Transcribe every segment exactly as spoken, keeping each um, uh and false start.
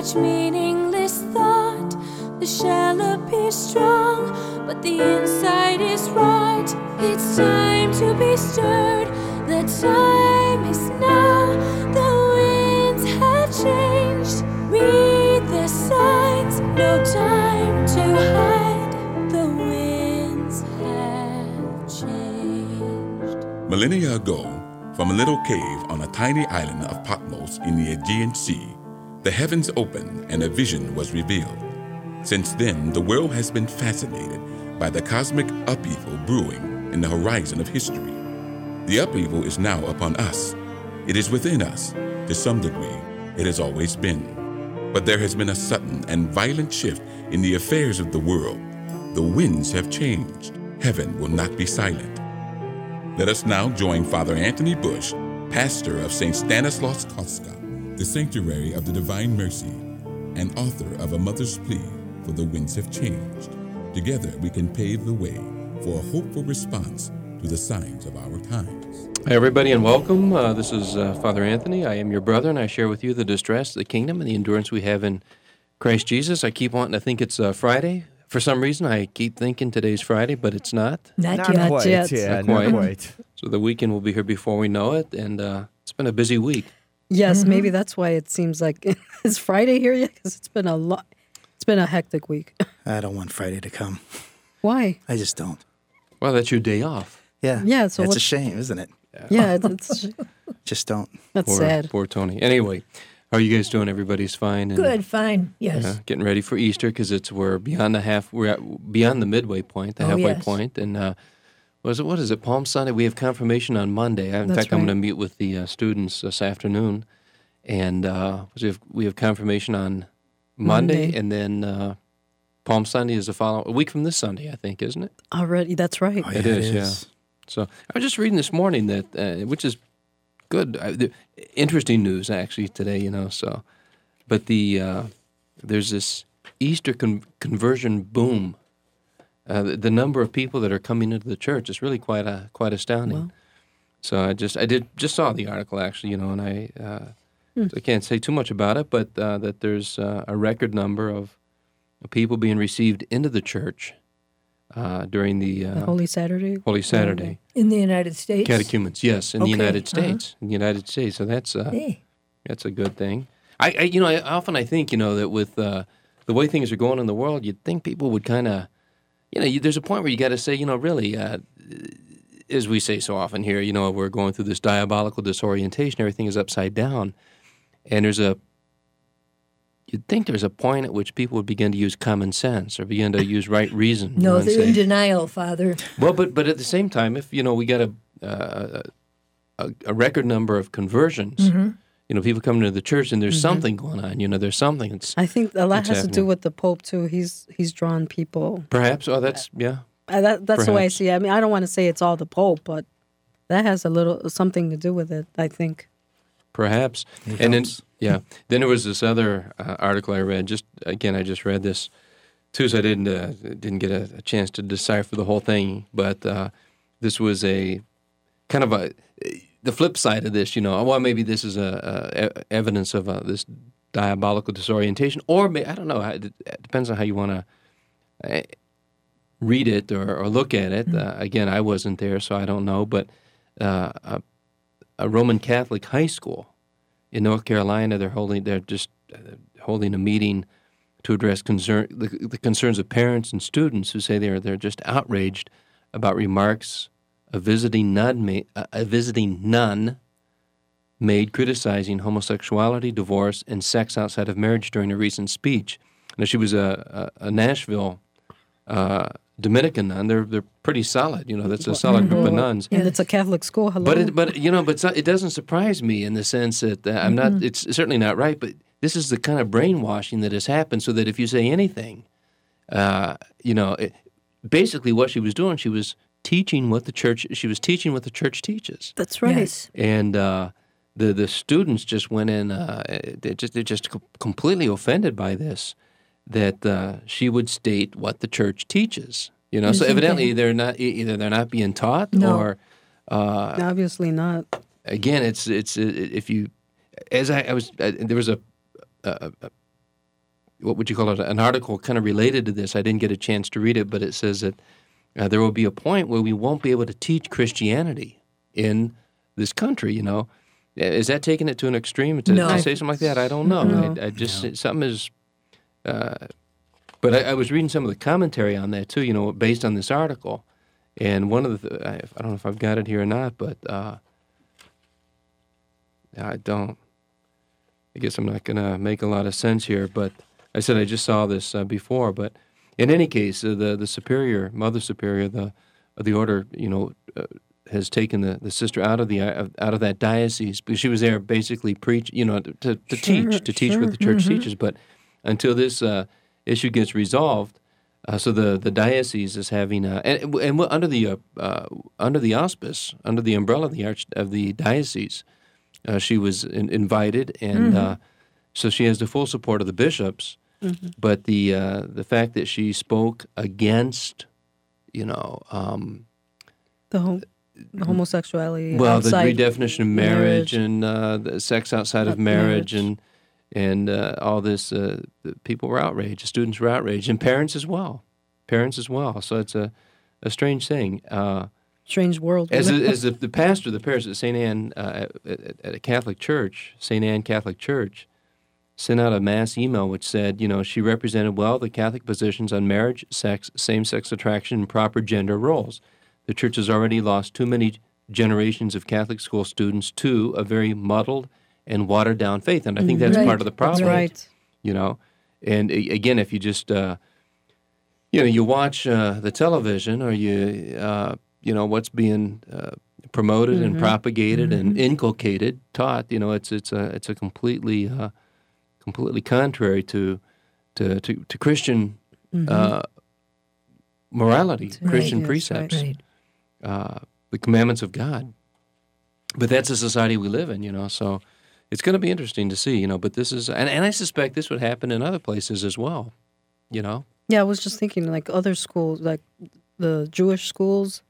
such meaningless thought. The shell appears strong, but the inside is rot. It's time to be stirred. The time is now. The winds have changed. Read the signs. No time to hide. The winds have changed. Millennia ago, from a little cave on a tiny island of Patmos in the Aegean Sea, the heavens opened and a vision was revealed. Since then, the world has been fascinated by the cosmic upheaval brewing in the horizon of history. The upheaval is now upon us. It is within us. To some degree, it has always been. But there has been a sudden and violent shift in the affairs of the world. The winds have changed. Heaven will not be silent. Let us now join Father Anthony Bush, pastor of Saint Stanislaus Kostka, the Sanctuary of the Divine Mercy, and author of A Mother's Plea for the Winds Have Changed. Together we can pave the way for a hopeful response to the signs of our times. Hi, everybody, and welcome. Uh, this is uh, Father Anthony. I am your brother, and I share with you the distress, the kingdom, and the endurance we have in Christ Jesus. I keep wanting to think it's uh, Friday. For some reason, I keep thinking today's Friday, but it's not. Not, Not yet. quite, yet. yeah, Not not quite. quite. So the weekend will be here before we know it, and uh, it's been a busy week. Yes, mm-hmm. Maybe that's why it seems like it's Friday here yet, because it's been a lot. It's been a hectic week. I don't want Friday to come. Why? I just don't. Well, that's your day off. Yeah. Yeah. So it's what's, a shame, isn't it? Yeah, it's, it's Just don't. That's poor, sad. Poor Tony. Anyway, how are you guys doing? Everybody's fine. And, Good, fine, yes. Uh, getting ready for Easter because it's we're beyond the half. We're at, beyond the midway point, the Oh, halfway yes. point, and uh, was it what is it? Palm Sunday. We have confirmation on Monday. In That's fact, I'm right. going to meet with the uh, students this afternoon, and uh, we have we have confirmation on Monday, Monday. and then uh, Palm Sunday is the following a week from this Sunday, I think, isn't it? Already, that's right. Oh, It yeah, is, yeah. So I was just reading this morning that, uh, which is good, uh, the, interesting news actually today, you know. So, but the uh, there's this Easter con- conversion boom. Uh, the, the number of people that are coming into the church is really quite uh, quite astounding. Wow. So I just I did just saw the article actually, you know, and I uh, so I can't say too much about it, but uh, that there's uh, a record number of people being received into the church uh, during the, uh, The Holy Saturday. Holy Saturday. In the United States? Catechumens, yes, in Okay, the United uh-huh. States. In the United States, so that's uh, Hey. that's a good thing. I, I you know, I, often I think, you know, that with uh, the way things are going in the world, you'd think people would kind of, you know, you, there's a point where you got to say, you know, really, uh, as we say so often here, you know, we're going through this diabolical disorientation. Everything is upside down, and there's a. You'd think there's a point at which people would begin to use common sense or begin to use right reason. you know, No, and they're say- in denial, Father. well, but but at the same time, if you know we got a uh, a, a record number of conversions, Mm-hmm. you know, people coming to the church, and there's something going on. You know, there's something. It's I think a lot What's has to do happening? with the Pope too. He's he's drawn people. perhaps. Oh, that's yeah. Uh, that, that's the way I Perhaps. see it. I mean, I don't want to say it's all the Pope, but that has a little something to do with it, I think. Perhaps. It and then, helps. yeah. Then there was this other uh, article I read. Just again, I just read this too, so I didn't uh, didn't get a, a chance to decipher the whole thing. But uh, this was a kind of a the flip side of this. You know, well, maybe this is a, a e- evidence of uh, this diabolical disorientation, or may, I don't know. It, it depends on how you want to uh, read it or, or look at it. Uh, again, I wasn't there, so I don't know. But uh, a, a Roman Catholic high school in North Carolina, they're holding they're just uh, holding a meeting to address concern the, the concerns of parents and students who say they're they're just outraged about remarks a visiting nun ma- a visiting nun made criticizing homosexuality, divorce, and sex outside of marriage during a recent speech. Now she was a, a, a Nashville uh, Dominican nun. They're they're pretty solid. You know, that's a solid group of nuns. And it's a Catholic school. Hello. But it, but you know, but it's not, it doesn't surprise me in the sense that uh, I'm not. It's certainly not right. But this is the kind of brainwashing that has happened. So that if you say anything, uh, you know, it, basically what she was doing, she was teaching what the church. She was teaching what the church teaches. That's right. Yes. And uh, the the students just went in. Uh, they just they're just co- completely offended by this. That uh, she would state what the church teaches. You know, so Isn't evidently that- they're not e- either they're not being taught No. or. Uh, Obviously not. again, it's it's uh, if you, as I, I was, uh, there was a, a, a what would you call it, an article kind of related to this. I didn't get a chance to read it, but it says that uh, there will be a point where we won't be able to teach Christianity in this country, you know. Is that taking it to an extreme to, No. to say something like that? I don't know. No. I, I just, something is, uh, but I, I was reading some of the commentary on that too, you know, based on this article. And one of the, I, I don't know if I've got it here or not, but uh, I don't. I guess I'm not going to make a lot of sense here, but I said I just saw this uh, before. But in any case, uh, the the superior, Mother Superior, the of the order, you know, uh, has taken the, the sister out of the uh, out of that diocese because she was there basically preach, you know, to, to, to Sure, teach, to teach sure. what the church Mhm. teaches. But until this uh, issue gets resolved, uh, so the, the diocese is having uh, and and under the uh, uh, under the auspice, under the umbrella of the arch of the diocese, uh, she was in, invited, and uh, so she has the full support of the bishops. But the uh, the fact that she spoke against, you know, um, The, hom- the homosexuality. well, the outside redefinition of marriage, marriage. and uh, the sex outside of Uh, marriage, marriage. and and uh, all this, uh, the people were outraged, the students were outraged, and parents as well, parents as well. So it's a, a strange thing. Uh, Strange world. as a, as the, the pastor of the parish at Saint Anne, uh, at, at a Catholic church, Saint Anne Catholic Church, sent out a mass email which said, you know, she represented well the Catholic positions on marriage, sex, same-sex attraction, and proper gender roles. The church has already lost too many generations of Catholic school students to a very muddled and watered-down faith, and I think that's Right. part of the That's problem. right. You know, and a- again, if you just, uh, you know, you watch uh, the television, or you, uh, you know, what's being uh, promoted and propagated and inculcated, taught, you know, it's it's a it's a completely uh, completely contrary to to to, to Christian uh, morality, Right. Christian Yes, precepts, Right. uh, the commandments of God. But that's the society we live in, you know. So it's going to be interesting to see, you know. But this is, and, and I suspect this would happen in other places as well, you know. Yeah, I was just thinking, like other schools, like the Jewish schools.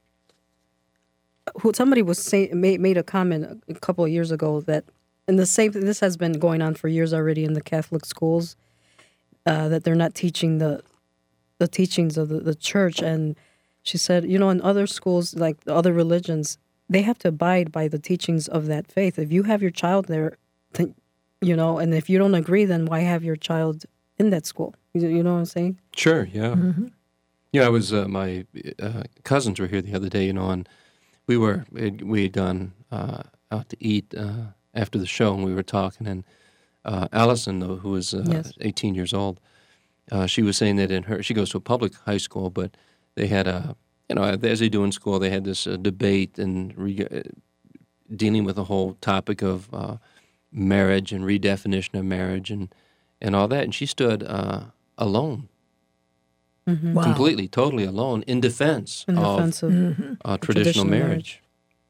Who somebody was saying made, made a comment a, a couple of years ago that, and the same. This has been going on for years already in the Catholic schools, uh, that they're not teaching the, the teachings of the, the church. And she said, you know, in other schools, like the other religions, they have to abide by the teachings of that faith. If you have your child there, then, you know, and if you don't agree, then why have your child in that school? You, you know what I'm saying? Sure, yeah. Yeah, I was, uh, my uh, cousins were here the other day, you know, and we were, we had gone uh, out to eat uh, after the show, and we were talking, and uh, Allison, though, who was uh, Yes. eighteen years old, uh, she was saying that in her, she goes to a public high school, but they had a, you know, as they do in school, they had this uh, debate and re- uh, dealing with the whole topic of uh, marriage and redefinition of marriage and, and all that, and she stood uh, alone. Wow. Completely, totally alone in defense In of defense of uh, traditional, traditional marriage. marriage.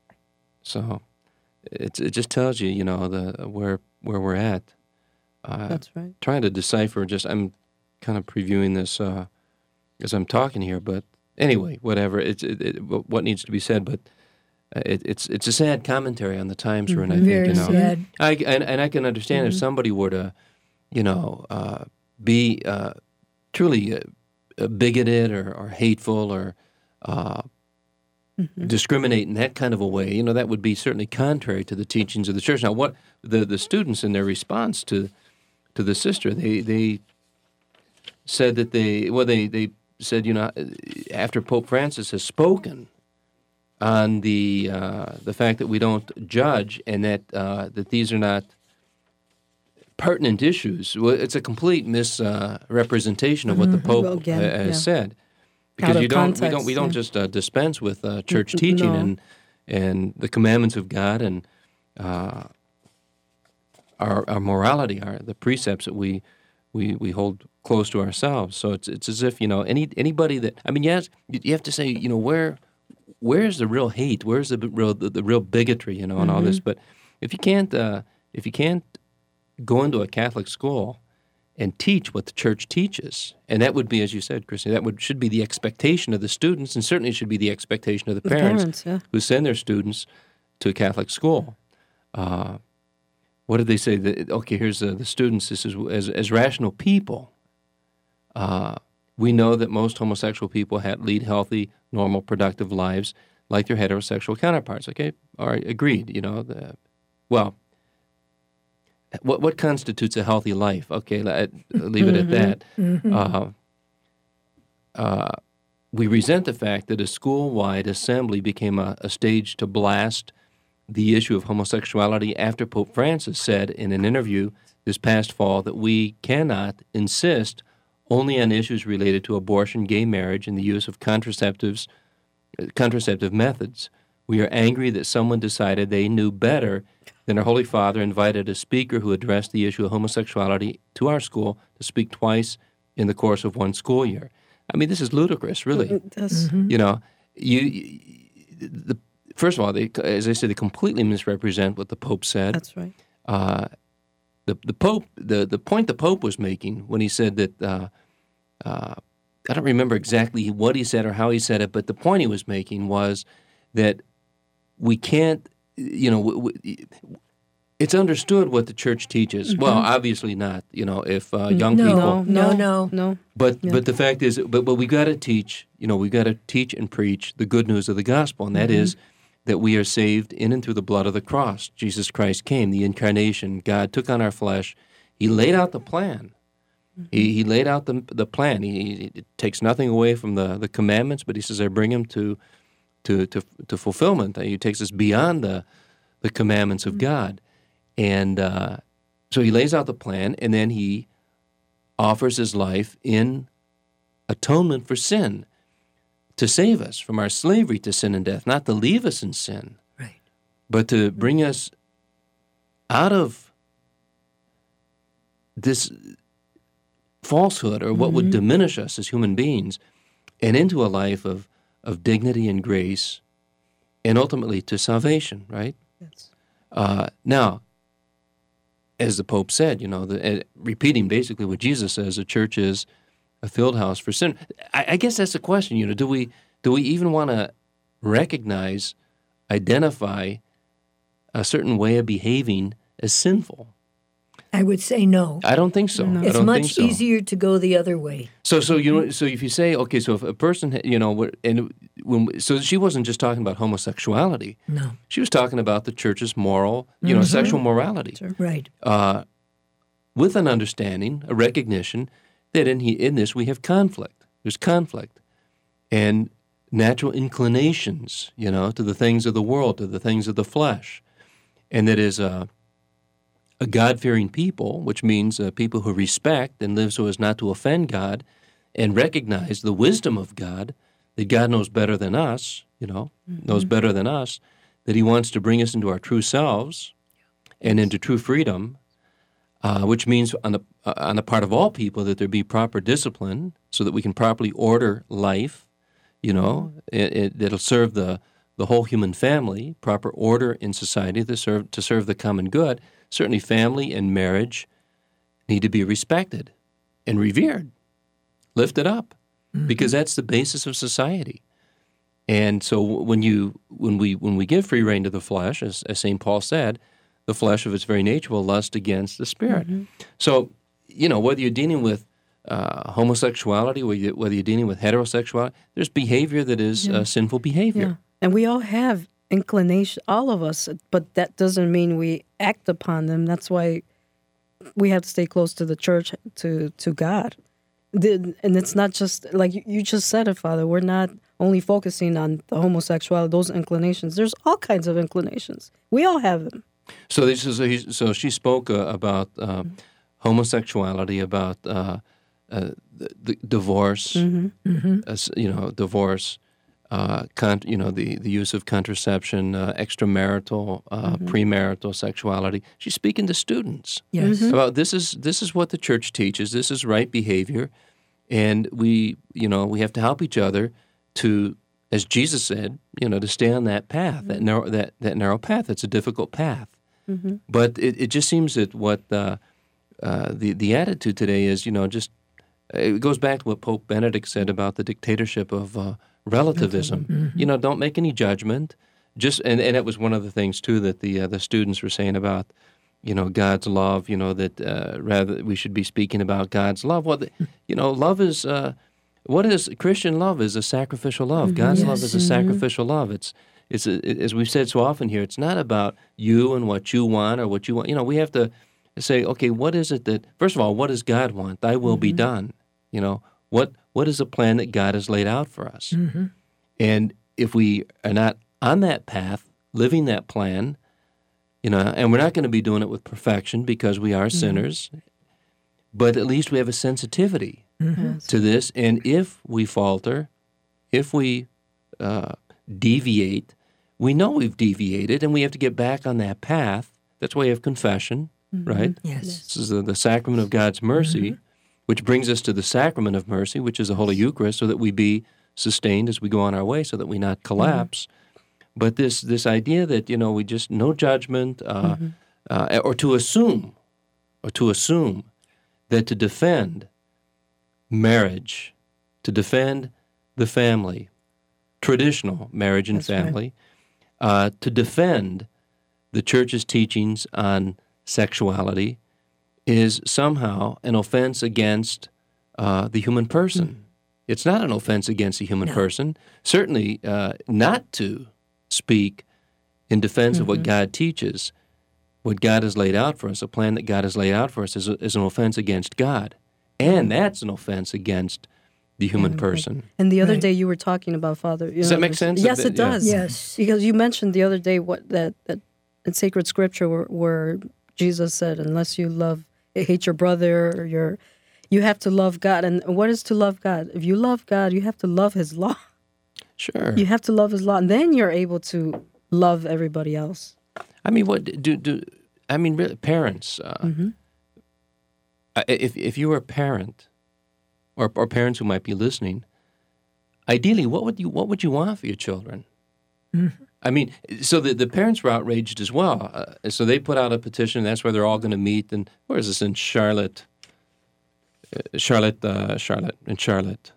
So it it just tells you, you know, the where where we're at. Uh, that's right. trying to decipher. Just I'm kind of previewing this uh, as I'm talking here, but anyway, whatever. It's it, it, what needs to be said, but uh, it, it's it's a sad commentary on the times we're in. I think Very you know. sad. I and, and I can understand if somebody were to, you know, uh, be uh, truly uh, bigoted or, or hateful or uh, discriminate in that kind of a way, you know, that would be certainly contrary to the teachings of the church. Now, what the, the students in their response to to the sister, they they said that they well they they said, you know, after Pope Francis has spoken on the uh, the fact that we don't judge and that uh, that these are not pertinent issues. Well, it's a complete misrepresentation uh, of what the Pope Well, again, uh, has yeah. said, because of you don't we don't context, we don't yeah. just uh, dispense with uh, church N- teaching no. and and the commandments of God and uh, our our morality, our the precepts that we we we hold close to ourselves. So it's it's as if, you know, any anybody that I mean, yes, you have to say, you know, where where's the real hate? Where's the b- real the, the real bigotry, you know, and all this? But if you can't uh, if you can't go into a Catholic school and teach what the church teaches, and that would be, as you said, Christy, that would should be the expectation of the students, and certainly should be the expectation of the The parents, parents, yeah. who send their students to a Catholic school. Uh, what did they say? That, okay, here's uh, the students. This is as as rational people, Uh, we know that most homosexual people had, lead healthy, normal, productive lives like their heterosexual counterparts. Okay, all right, agreed. You know, the, well, what what constitutes a healthy life? Okay, let, leave it at that. Mm-hmm. Uh, uh, we resent the fact that a school-wide assembly became a, a stage to blast the issue of homosexuality after Pope Francis said in an interview this past fall that we cannot insist only on issues related to abortion, gay marriage, and the use of contraceptives, contraceptive methods. We are angry that someone decided they knew better than our Holy Father invited a speaker who addressed the issue of homosexuality to our school to speak twice in the course of one school year. I mean, this is ludicrous, really. That's, You know, you, you the first of all, they, as I said, they completely misrepresent what the Pope said. that's right. Uh, the the Pope, the, the point the Pope was making when he said that, uh, uh, I don't remember exactly what he said or how he said it, but the point he was making was that we can't, you know, w- w- it's understood what the Church teaches. Well, obviously not, you know, if uh, young No. people. No, no. no. But Yeah. but the fact is, but but we got to teach. You know, we got to teach and preach the good news of the gospel, and that is that we are saved in and through the blood of the cross. Jesus Christ came, the incarnation. God took on our flesh. He laid out the plan. He he laid out the the plan. He, he takes nothing away from the, the commandments, but he says, "I bring them to to to to fulfillment." He takes us beyond the the commandments of God, and uh, so he lays out the plan, and then he offers his life in atonement for sin, to save us from our slavery to sin and death, not to leave us in sin, Right. but to bring us out of this falsehood or what would diminish us as human beings and into a life of, of dignity and grace and ultimately to salvation, right? Yes. Uh, now, as the Pope said, you know, the, uh, repeating basically what Jesus says, the church is a field house for sin. I, I guess that's the question. You know, do we do we even want to recognize, identify a certain way of behaving as sinful? I would say no. I don't think so. I It's don't much think so. easier to go the other way. So, so you know, so if you say, okay, so if a person, ha- you know, what- and when so she wasn't just talking about homosexuality. No. She was talking about the church's moral, you know, sexual morality. Sure. Right. Uh, with an understanding, a recognition that in he, in this we have conflict. There's conflict and natural inclinations, you know, to the things of the world, to the things of the flesh, and that is a, a God-fearing people, which means uh, people who respect and live so as not to offend God, and recognize the wisdom of God, that God knows better than us, you know, knows better than us, that He wants to bring us into our true selves and into true freedom. Uh, which means on the uh, on the part of all people that there be proper discipline so that we can properly order life, you know, it, it, that'll serve the, the whole human family, proper order in society to serve to serve the common good. Certainly family and marriage need to be respected and revered, lifted up, because that's the basis of society. And so when you when we when we give free rein to the flesh, as, as Saint Paul said, the flesh of its very nature will lust against the spirit. So, you know, whether you're dealing with uh, homosexuality, whether, you, whether you're dealing with heterosexuality, there's behavior that is uh, sinful behavior. Yeah. And we all have inclination, all of us, but that doesn't mean we act upon them. That's why we have to stay close to the church, to, to God. The, and it's not just, like you- you just said it, Father, we're not only focusing on the homosexuality, those inclinations. There's all kinds of inclinations. We all have them. So this is so, he, so she spoke uh, about uh, homosexuality, about uh, uh, the, the divorce, uh, s- you know, divorce, uh, con- you know, the, the use of contraception, uh, extramarital, uh, premarital sexuality. She's speaking to students Yes. about this is this is what the church teaches. This is right behavior, and we, you know, we have to help each other to, as Jesus said, you know, to stay on that path, that narrow that, that narrow path. It's a difficult path. But it, it just seems that what uh, uh, the the attitude today is, you know, just it goes back to what Pope Benedict said about the dictatorship of uh, relativism. You know, don't make any judgment. Just and, and it was one of the things too that the uh, the students were saying about you know, God's love, you know, that uh, rather we should be speaking about God's love. Well, the, you know, love is, uh, what is, Christian love is a sacrificial love. God's Yes. love is a sacrificial love. It's, it's a, it, as we've said so often here, it's not about you and what you want or what you want. You know, we have to say, okay, what is it that, first of all, what does God want? Thy will be done. You know, what what is the plan that God has laid out for us? And if we are not on that path, living that plan, you know, and we're not going to be doing it with perfection because we are sinners, but at least we have a sensitivity Yes. to this. And if we falter, if we uh, deviate, we know we've deviated and we have to get back on that path. That's why you have confession, right? Yes. This is the, the sacrament of God's mercy, which brings us to the sacrament of mercy, which is the Holy Eucharist, so that we be sustained as we go on our way, so that we not collapse. But this this idea that, you know, we just, no judgment, uh, uh, or to assume, or to assume that to defend marriage, to defend the family, traditional marriage and That's right. family, uh, to defend the Church's teachings on sexuality is somehow an offense against uh, the human person. It's not an offense against the human No. person. Certainly uh, not to speak in defense of what God teaches, what God has laid out for us, a plan that God has laid out for us is, a, is an offense against God. And that's an offense against the human person. And the other Right. day you were talking about Father. You Does know, that make this- sense? Yes, That- it yeah. does. Yes. Because you mentioned the other day what that, that in sacred scripture where, where Jesus said, unless you love, hate your brother or your, you have to love God. And what is to love God? If you love God, you have to love His law. Sure. You have to love His law, and then you're able to love everybody else. I mean, what do do? I mean, really, parents. Uh, uh, if if you were a parent, or or parents who might be listening, ideally, what would you what would you want for your children? I mean, so the the parents were outraged as well. Uh, so they put out a petition. That's where they're all going to meet. And where is this in Charlotte? Uh, Charlotte, uh, Charlotte, in Charlotte,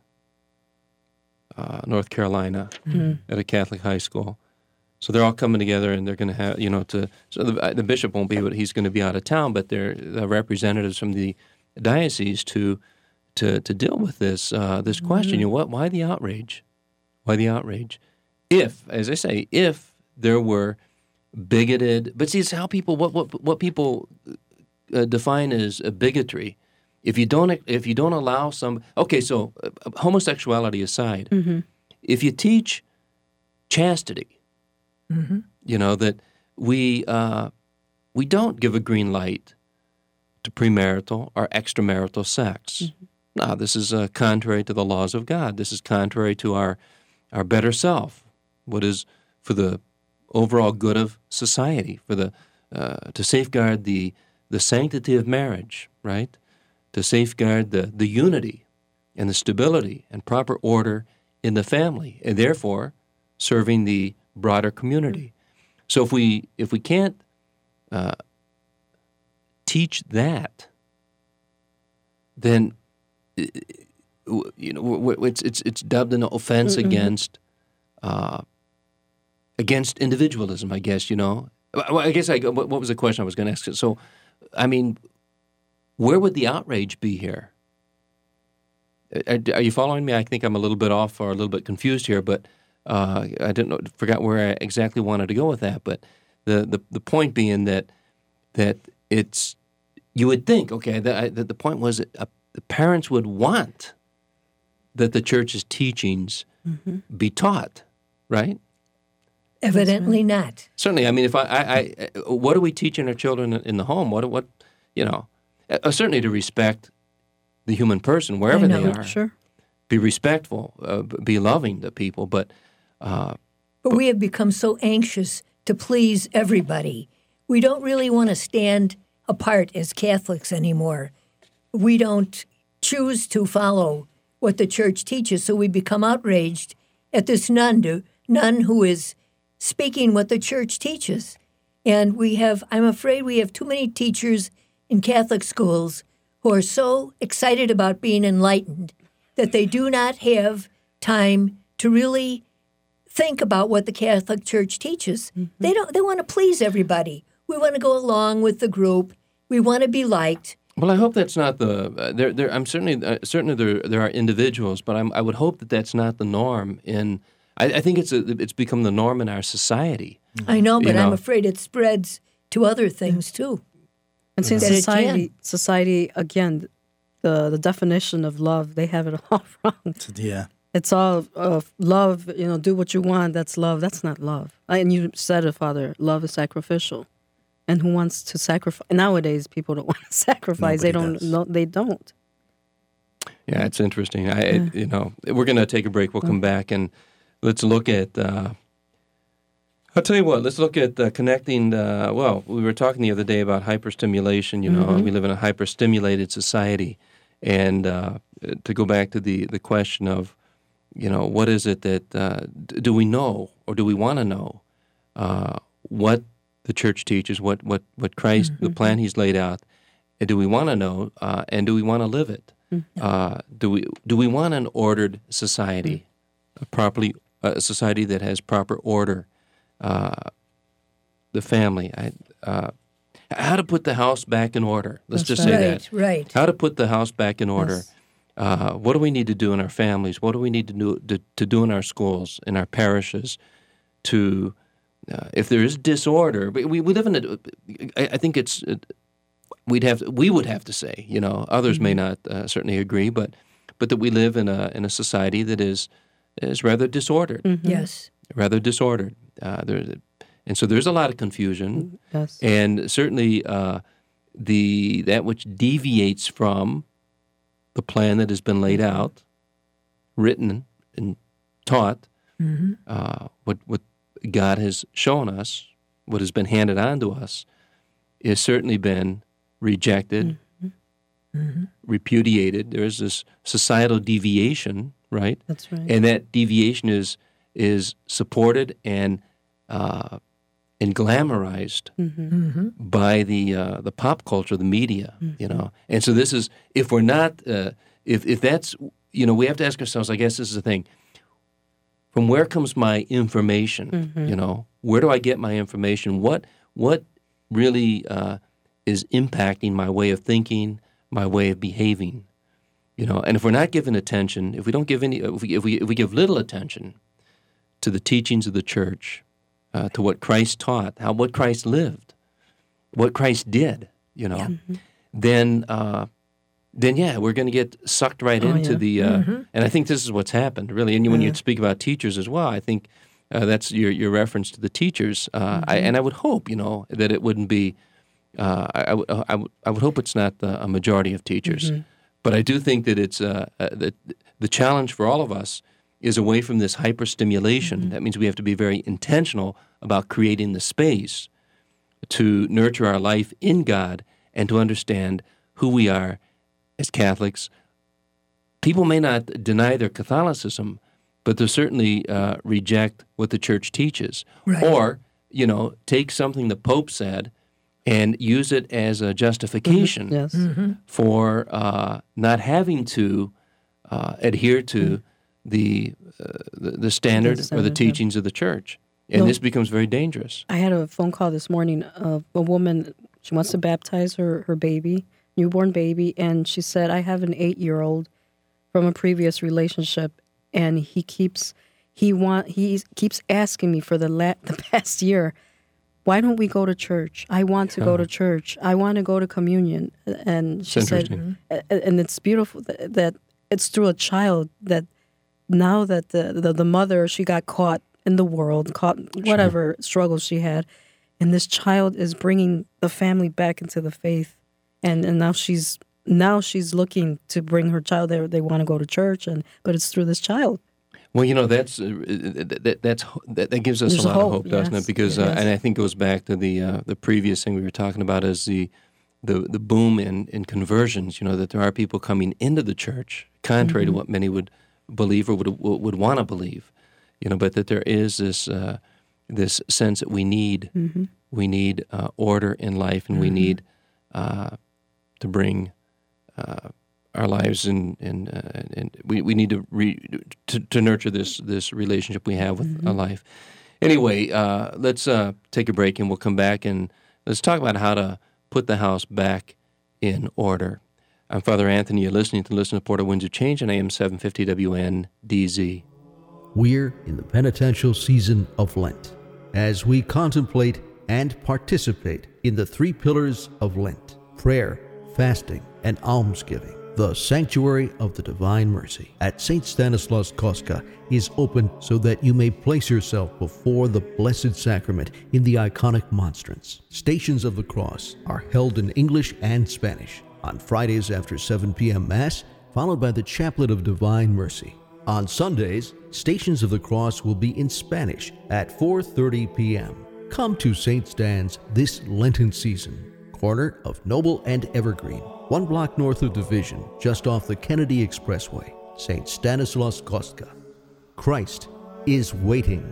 uh, North Carolina, at a Catholic high school. So they're all coming together, and they're going to have, you know, to. So the, the bishop won't be, but he's going to be out of town. But they're the representatives from the diocese to to to deal with this uh, this question. You know, what? Why the outrage? Why the outrage? If, as I say, if there were bigoted, but see, it's how people what what what people uh, define as a bigotry. If you don't if you don't allow some, okay, so uh, homosexuality aside, if you teach chastity. You know, that we uh, we don't give a green light to premarital or extramarital sex. No, this is uh, contrary to the laws of God. This is contrary to our our better self, what is for the overall good of society, for the uh, to safeguard the the sanctity of marriage, right? To safeguard the, the unity and the stability and proper order in the family, and therefore serving the broader community. So if we if we can't uh, teach that, then uh, you know it's it's it's dubbed an offense mm-hmm. against uh, against individualism. I guess you know. Well, I guess I what was the question I was going to ask? So, I mean, where would the outrage be here? Are, are you following me? I think I'm a little bit off or a little bit confused here, but. Uh, I didn't know, forgot where I exactly wanted to go with that, but the, the, the point being that that it's you would think okay that, that the point was that uh, the parents would want that the church's teachings mm-hmm. be taught, right? Evidently not. Certainly, I mean, if I, I, I what are we teaching our children in the home? What what you know, uh, certainly to respect the human person wherever they are. Sure. Be respectful, uh, be loving to people, but. Uh, but we have become so anxious to please everybody. We don't really want to stand apart as Catholics anymore. We don't choose to follow what the Church teaches, so we become outraged at this nun, to, nun who is speaking what the Church teaches. And we have, I'm afraid we have too many teachers in Catholic schools who are so excited about being enlightened that they do not have time to really think about what the Catholic Church teaches. Mm-hmm. They don't. They want to please everybody. We want to go along with the group. We want to be liked. Well, I hope that's not the. Uh, there, there. I'm certainly, uh, certainly there, there are individuals, but I'm, I would hope that that's not the norm. In, I, I think it's a, it's become the norm in our society. I know, but You know. I'm afraid it spreads to other things too. And see, That it society, can. society again, the the definition of love, they have it all wrong. Yeah. It's all uh, love, you know, do what you want. That's love. That's not love. And you said it, Father, love is sacrificial. And who wants to sacrifice? Nowadays, people don't want to sacrifice. they Nobody don't. does. No, they don't. Yeah, it's interesting. I, it, you know, we're going to take a break. We'll come back and let's look at. Uh, I'll tell you what. Let's look at uh, connecting. Uh, well, we were talking the other day about hyperstimulation. You know, we live in a hyperstimulated society, and uh, to go back to the the question of, you know, what is it that uh, d- do we know or do we want to know uh, what the church teaches, what what what Christ, the plan He's laid out, and do we want to know, uh, and do we want to live it? Uh, do we do we want an ordered society, a properly a society that has proper order, uh, the family, I, uh, how to put the house back in order? Let's That's just say Right, that. right. How to put the house back in order. Yes. Uh, what do we need to do in our families? What do we need to do to, to do in our schools, in our parishes, to uh, if there is disorder? We, we we live in a. I, I think it's. It, We'd have we would have to say, you know, others may not uh, certainly agree, but but that we live in a in a society that is is rather disordered, Yes. rather disordered. Uh, there, and so there's a lot of confusion, Yes. and certainly uh, the that which deviates from the plan that has been laid out, written and taught, uh, what what God has shown us, what has been handed on to us, has certainly been rejected, repudiated. There is this societal deviation, right? That's right. And that deviation is is supported and uh, and glamorized by the uh, the pop culture, the media, you know. And so this is if we're not uh, if if that's you know we have to ask ourselves. I guess this is the thing. From where comes my information? You know, where do I get my information? What what really uh, is impacting my way of thinking, my way of behaving? You know, and if we're not given attention, if we don't give any, if we if we, if we give little attention to the teachings of the church, uh, to what Christ taught, how what Christ lived, what Christ did, you know, then uh, then yeah, we're going to get sucked right Oh, into yeah. the. Uh, And I think this is what's happened, really. And when you speak about teachers as well, I think uh, that's your your reference to the teachers. Uh, I, and I would hope, you know, that it wouldn't be. Uh, I, I, would- I, would- I would hope it's not the, a majority of teachers, but I do think that it's uh, uh, that the challenge for all of us is away from this hyperstimulation. That means we have to be very intentional about creating the space to nurture our life in God and to understand who we are as Catholics. People may not deny their Catholicism, but they'll certainly uh, reject what the Church teaches, Right. or you know, take something the Pope said and use it as a justification Yes. for uh, not having to uh, adhere to the, uh, the the standard The or the standard, yeah. teachings of the Church, and No. this becomes very dangerous. I had a phone call this morning of a woman. She wants to baptize her, her baby, newborn baby, and she said, I have an eight-year-old from a previous relationship, and he keeps he want he keeps asking me for the la- the past year, why don't we go to church? I want to go to church. I want to go to communion. And she It's said, interesting. a- and it's beautiful that, that it's through a child that now that the, the the mother, she got caught in the world, caught whatever struggles she had, and this child is bringing the family back into the faith, and and now she's now she's looking to bring her child there. They want to go to church, and but it's through this child. Well, you know, that's uh, that, that that's that, that gives us There's a lot hope, of hope, doesn't yes, it? Because uh, yes. and I think goes back to the uh, the previous thing we were talking about is the the the boom in, in conversions. You know, that there are people coming into the church contrary Mm-hmm. to what many would believe or would would, would want to believe. You know, but that there is this uh, this sense that we need Mm-hmm. we need uh, order in life, and we need uh, to bring. Uh, our lives and and uh, and we, we need to, re, to to nurture this this relationship we have with Mm-hmm. uh, life. Anyway, uh, let's uh, take a break and we'll come back and let's talk about how to put the house back in order. I'm Father Anthony. You're listening to Listen to Porter Winds of Change on A M seven fifty W N D Z. We're in the penitential season of Lent as we contemplate and participate in the three pillars of Lent: prayer, fasting, and almsgiving. The Sanctuary of the Divine Mercy at Saint Stanislaus Kostka is open so that you may place yourself before the Blessed Sacrament in the iconic monstrance. Stations of the Cross are held in English and Spanish on Fridays after seven p.m. Mass, followed by the Chaplet of Divine Mercy. On Sundays, Stations of the Cross will be in Spanish at four thirty p.m. Come to Saint Stan's this Lenten season. Corner of Noble and Evergreen, one block north of Division, just off the Kennedy Expressway, Saint Stanislaus Kostka. Christ is waiting.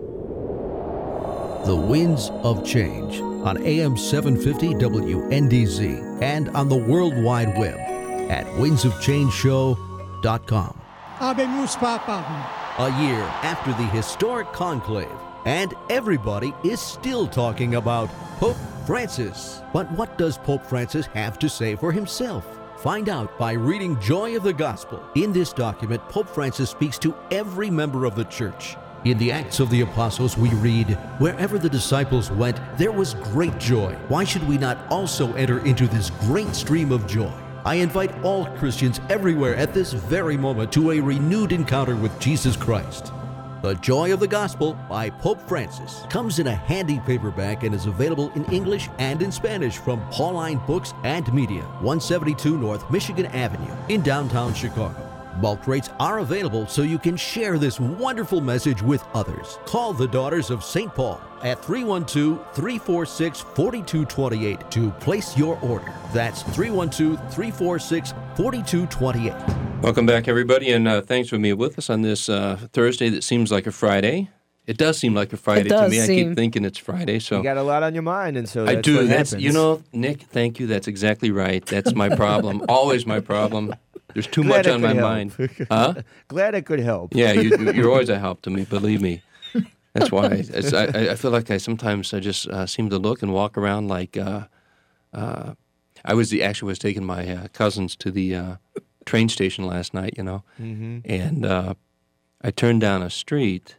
The Winds of Change on A M seven fifty W N D Z and on the World Wide Web at winds of change show dot com. Habemus Papam. A year after the historic conclave, and everybody is still talking about Pope Francis. But what does Pope Francis have to say for himself? Find out by reading Joy of the Gospel. In this document, Pope Francis speaks to every member of the Church. In the Acts of the Apostles, we read, "Wherever the disciples went, there was great joy. Why should we not also enter into this great stream of joy?" I invite all Christians everywhere at this very moment to a renewed encounter with Jesus Christ. The Joy of the Gospel by Pope Francis comes in a handy paperback and is available in English and in Spanish from Pauline Books and Media, one seventy-two North Michigan Avenue in downtown Chicago. Bulk rates are available so you can share this wonderful message with others. Call the Daughters of Saint Paul at three one two, three four six, four two two eight to place your order. That's three one two, three four six, four two two eight. Welcome back, everybody, and uh, thanks for being with us on this uh, Thursday that seems like a Friday. It does seem like a Friday to me. I seem. keep thinking it's Friday. So You got a lot on your mind, and so I that's do. what That's happens. you know, Nick. Thank you. That's exactly right. That's my problem. Always my problem. There's too Glad much I on my could help. mind. Huh? Glad I could help. Yeah, you, you're always a help to me. Believe me. That's why it's, I, I feel like I sometimes I just uh, seem to look and walk around like uh, uh, I was the actually was taking my uh, cousins to the uh, train station last night. You know, Mm-hmm. and uh, I turned down a street,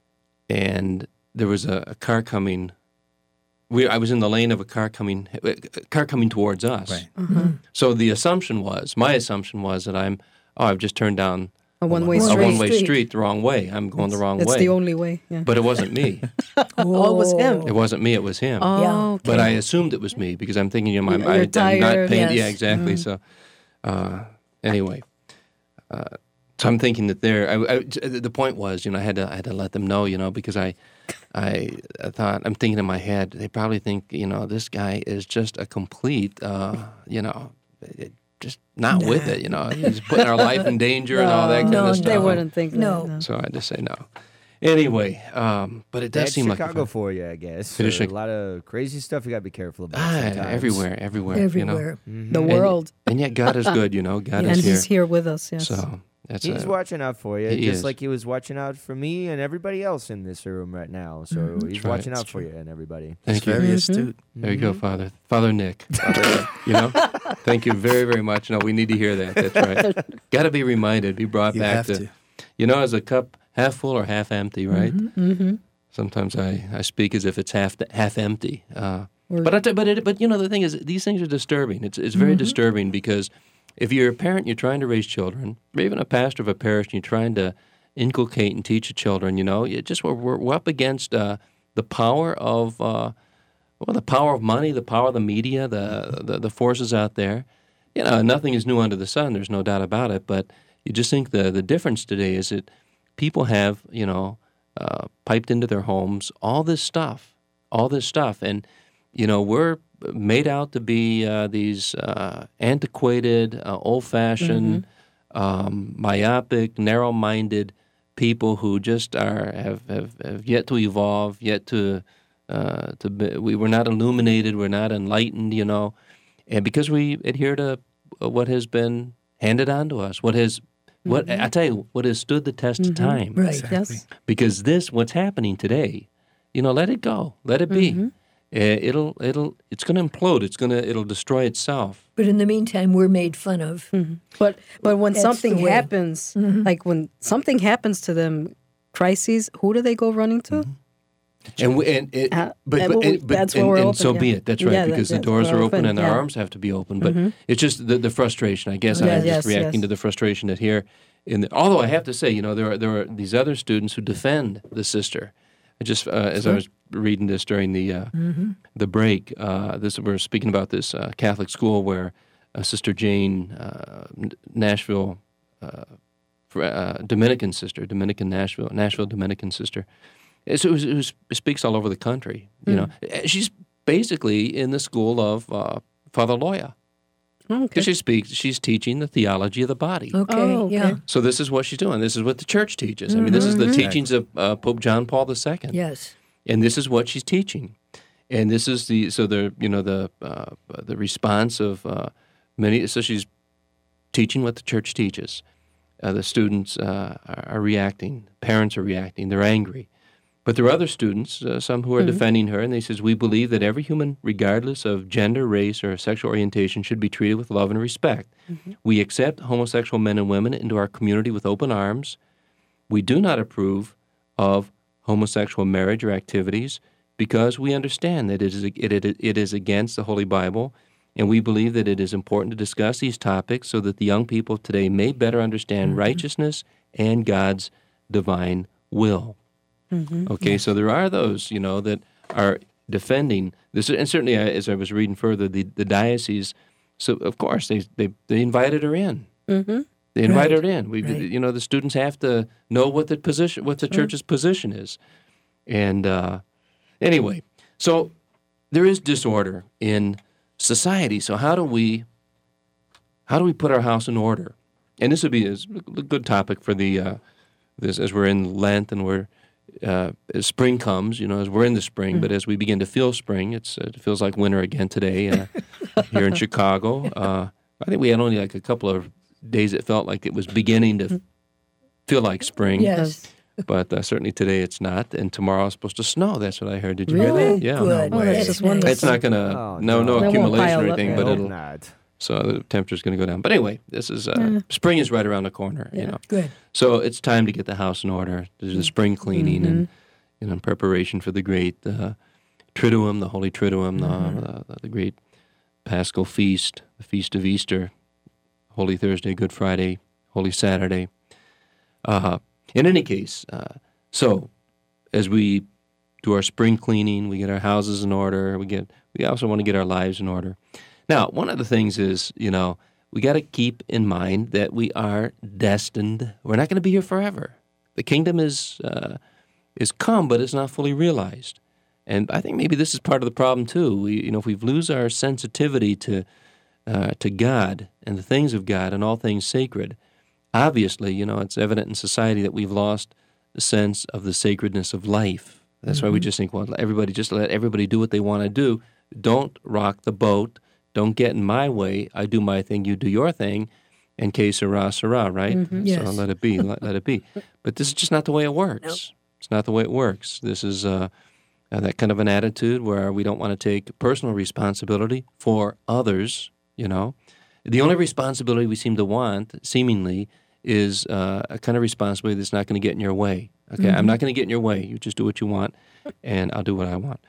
and there was a, a car coming. We I was in the lane of a car coming, a car coming towards us. Right. Mm-hmm. So the assumption was, my assumption was that I'm, oh, I've just turned down A one-way One a street. one-way street. street the wrong way. I'm going the wrong It's way. the only way. Yeah. But it wasn't me. Oh, it was him. It wasn't me. It was him. Oh, Yeah. okay. But I assumed it was me because I'm thinking, you know, I'm, You're I, I'm not tired, paying. yes. Yeah, exactly. Mm. So, uh, anyway, uh, so I'm thinking that there. I, I, the point was, you know, I had to, I had to let them know, you know, because I, I, I thought I'm thinking in my head, they probably think, you know, this guy is just a complete, uh, you know, just not with it, you know, he's putting our life in danger and all that kind No, of no, stuff. They wouldn't think No. that. So I had to say no. Anyway, um, but it does That's seem like a Chicago fun- for you, I guess. It is So a Chi- lot of crazy stuff you got to be careful about. ah, sometimes. everywhere, everywhere, you know. Everywhere. The And- world. and, yet God is good, you know. God And is here. he's here with us, yes. So that's He's a, watching out for you, He just is. like he was watching out for me and everybody else in this room right now. So Mm-hmm. he's right. watching That's out for you and everybody. thank It's you. very Mhm. astute. There you go, Father. Father Nick. you know, thank you very, very much. No, we need to hear that. That's right. Got to be reminded, be brought You back have to, to. you know, is a cup half full or half empty, right? Mm-hmm. Sometimes I, I speak as if it's half half empty. Uh, We're- but I t- but it, but you know the thing is these things are disturbing. It's it's very Mm-hmm. disturbing because if you're a parent, you're trying to raise children, or even a pastor of a parish, and you're trying to inculcate and teach the children. You know, you just we're, we're we're up against uh, the power of uh, well, the power of money, the power of the media, the, the the forces out there. You know, nothing is new under the sun. There's no doubt about it. But you just think the the difference today is that people have you know uh, piped into their homes all this stuff, all this stuff, and you know we're made out to be uh, these uh, antiquated, uh, old-fashioned, um, myopic, narrow-minded people who just are have, have, have yet to evolve, yet to uh, to be, we were not illuminated, we're not enlightened, you know, and because we adhere to what has been handed on to us, what has what I tell you, what has stood the test of time. Right. Yes. Because this, what's happening today, you know, let it go, let it be. eh, it'll it'll it's going to implode. It's going to it'll destroy itself. But in the meantime, we're made fun of. Mm-hmm. But but when That's something the way. happens, Mhm. like when something happens to them, crises, who do they go running to? And we, and it, Uh, but, and but, we- and, but that's and, where we're and open, so yeah. be it. That's right, Yeah, that- because the that's doors where are we're open open, and yeah. our arms have to be open. But Mhm. it's just the, the frustration. I guess I Yes, was just yes, reacting yes. to the frustration that here. In the, although I have to say, you know, there are there are these other students who defend the sister. I just uh, as I Sure. was reading this during the uh, Mhm. the break, uh, this we're speaking about this uh, Catholic school where uh, Sister Jane, uh, N- Nashville, uh, fr- uh, Dominican sister, Dominican Nashville, Nashville Dominican sister. It's, it, was, it was- it speaks all over the country. You know, she's basically in the school of uh, Father Loya. Okay. Because she speaks, she's teaching the theology of the body. Okay, Oh, okay. yeah. So this is what she's doing. This is what the church teaches. I mean, this is the Mhm. teachings of uh, Pope John Paul the Second. Yes. And this is what she's teaching. And this is the so the you know the uh, the response of uh, many. So she's teaching what the church teaches. Uh, the students uh, are, are reacting. Parents are reacting. They're angry. But there are other students, uh, some who are Mhm. defending her, and they says we believe that every human, regardless of gender, race, or sexual orientation, should be treated with love and respect. We accept homosexual men and women into our community with open arms. We do not approve of homosexual marriage or activities because we understand that it is, it, it, it is against the Holy Bible, and we believe that it is important to discuss these topics so that the young people of today may better understand righteousness and God's divine will. Okay, so there are those, you know, that are defending this, and certainly uh, as I was reading further, the, the diocese, so of course they, they, they invited her in. Mm-hmm. They invited Right, her in. We, right. you know, the students have to know what the position, what the church's position is, and uh, anyway, so there is disorder in society. So how do we, how do we put our house in order? And this would be a a good topic for the, uh, this as we're in Lent and we're uh, as spring comes, you know, as we're in the spring, but as we begin to feel spring, it's uh, it feels like winter again today uh, here in Chicago. Uh, I think we had only like a couple of days it felt like it was beginning to feel like spring. Yes. But uh, certainly today it's not, and tomorrow it's supposed to snow. That's what I heard. Did you Really? hear that? Yeah. Good. Oh, that's That's just nice. wonderful. It's not going to, Oh, no, no no. It won't accumulation pile or up, anything, yeah. but Hope it'll, not. so the temperature's going to go down. But anyway, this is, uh, spring is right around the corner, you know. Good. So it's time to get the house in order. There's the spring cleaning and, you know, in preparation for the great uh, Triduum, the Holy Triduum, the, the, the great Paschal Feast, the Feast of Easter, Holy Thursday, Good Friday, Holy Saturday. Uh, in any case, uh, so as we do our spring cleaning, we get our houses in order. We get we also want to get our lives in order. Now, one of the things is, you know, we got to keep in mind that we are destined. We're not going to be here forever. The kingdom is uh, is come, but it's not fully realized. And I think maybe this is part of the problem too. We, you know, if we lose our sensitivity to uh, to God and the things of God and all things sacred, obviously, you know, it's evident in society that we've lost the sense of the sacredness of life. That's why we just think, well, everybody just let everybody do what they want to do. Don't rock the boat. Don't get in my way. I do my thing, you do your thing, and que sera, sera, right? Yes. So let it be, let, let it be. But this is just not the way it works. It's not the way it works. This is uh, uh, that kind of an attitude where we don't want to take personal responsibility for others, you know. The only responsibility we seem to want, seemingly, is uh, a kind of responsibility that's not going to get in your way. Okay, I'm not going to get in your way. You just do what you want, and I'll do what I want.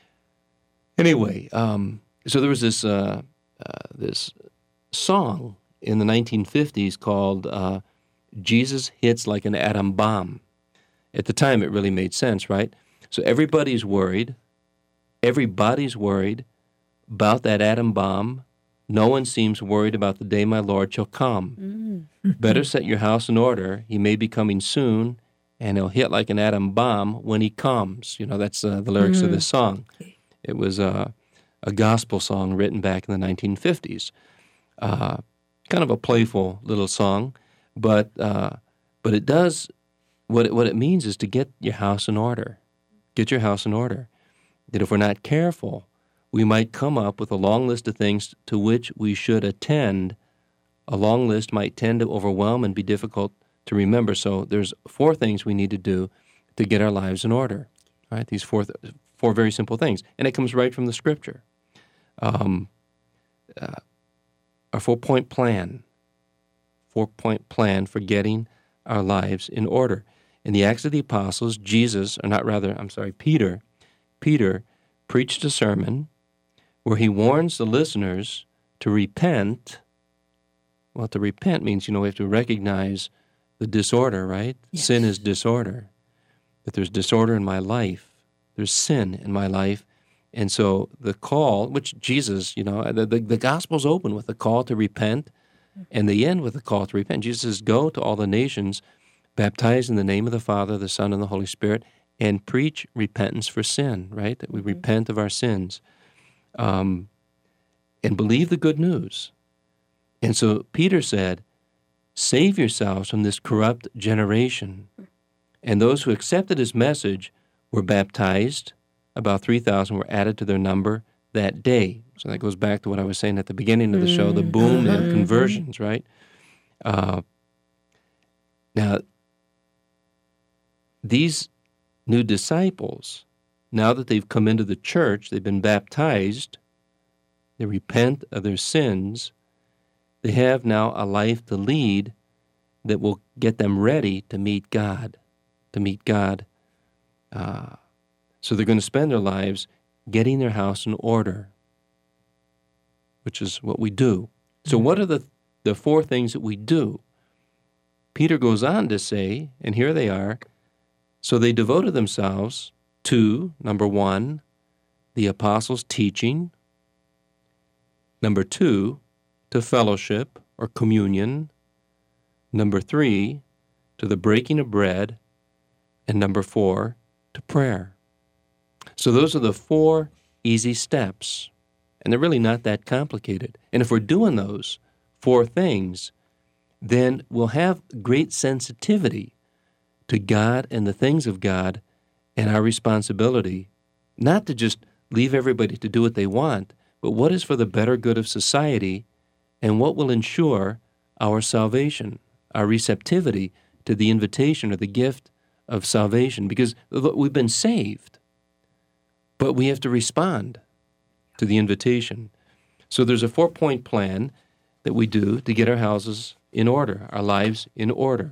Anyway, um, so there was this uh, uh, this song in the nineteen fifties called uh, "Jesus Hits Like an Atom Bomb." At the time, it really made sense, right? So everybody's worried. Everybody's worried about that atom bomb. No one seems worried about the day my Lord shall come. Better set your house in order. He may be coming soon, and he'll hit like an atom bomb when he comes. You know, that's uh, the lyrics of this song. It was uh, a gospel song written back in the nineteen fifties. Uh, kind of a playful little song, but uh, but it does, what it, what it means is to get your house in order. Get your house in order. That if we're not careful, we might come up with a long list of things to which we should attend. A long list might tend to overwhelm and be difficult to remember. So there's four things we need to do to get our lives in order. All right, these four th- four very simple things, and it comes right from the Scripture. Um, uh, a four-point plan, four-point plan for getting our lives in order. In the Acts of the Apostles, Jesus, or not rather, I'm sorry, Peter, Peter preached a sermon where he warns the listeners to repent. Well, to repent means, you know, we have to recognize the disorder, right? Yes. Sin is disorder. That there's disorder in my life. There's sin in my life. And so the call, which Jesus, you know, the, the, the Gospel's open with the call to repent, and they end with the call to repent. Jesus says, go to all the nations, baptize in the name of the Father, the Son, and the Holy Spirit, and preach repentance for sin, right? That we mm-hmm. repent of our sins. Um, and believe the good news. And so Peter said, save yourselves from this corrupt generation. And those who accepted his message were baptized. About three thousand were added to their number that day. So that goes back to what I was saying at the beginning of the show, the boom in conversions, right? Uh, now, these new disciples, now that they've come into the church, they've been baptized, they repent of their sins, they have now a life to lead that will get them ready to meet God, to meet God. Uh, so they're going to spend their lives getting their house in order, which is what we do. So what are the, the four things that we do? Peter goes on to say, and here they are, so they devoted themselves to, number one, the apostles' teaching, number two, to fellowship or communion, number three, to the breaking of bread, and number four, to prayer. So those are the four easy steps, and they're really not that complicated. And if we're doing those four things, then we'll have great sensitivity to God and the things of God and our responsibility, not to just leave everybody to do what they want, but what is for the better good of society and what will ensure our salvation, our receptivity to the invitation or the gift of salvation. Because we've been saved, but we have to respond to the invitation. So there's a four-point plan that we do to get our houses in order, our lives in order,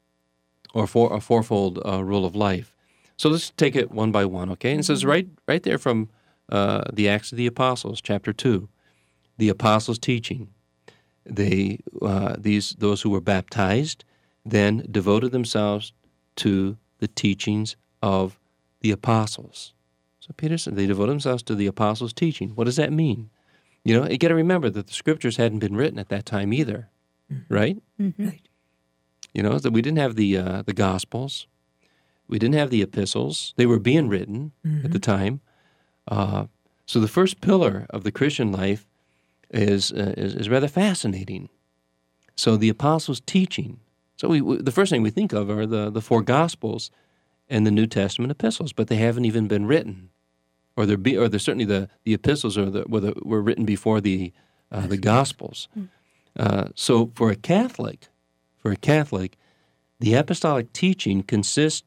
or for a fourfold uh, rule of life. So let's take it one by one, okay? And it says right, right there from uh, the Acts of the Apostles, chapter two, the apostles' teaching. They, uh, these, those who were baptized, then devoted themselves to the teachings of the apostles. So Peter said they devoted themselves to the apostles' teaching. What does that mean? You know, you got to remember that the scriptures hadn't been written at that time either, mm-hmm. right? Mm-hmm. Right. You know, that we didn't have the uh, the Gospels, we didn't have the epistles. They were being written mm-hmm. at the time. Uh, so the first pillar of the Christian life is, uh, is is rather fascinating. So the apostles' teaching. So we, we the first thing we think of are the the four Gospels and the New Testament epistles, but they haven't even been written, or they're be, or they're certainly the the epistles are the were, the, were written before the uh, the Gospels. Uh, so for a Catholic. For a Catholic, the apostolic teaching consists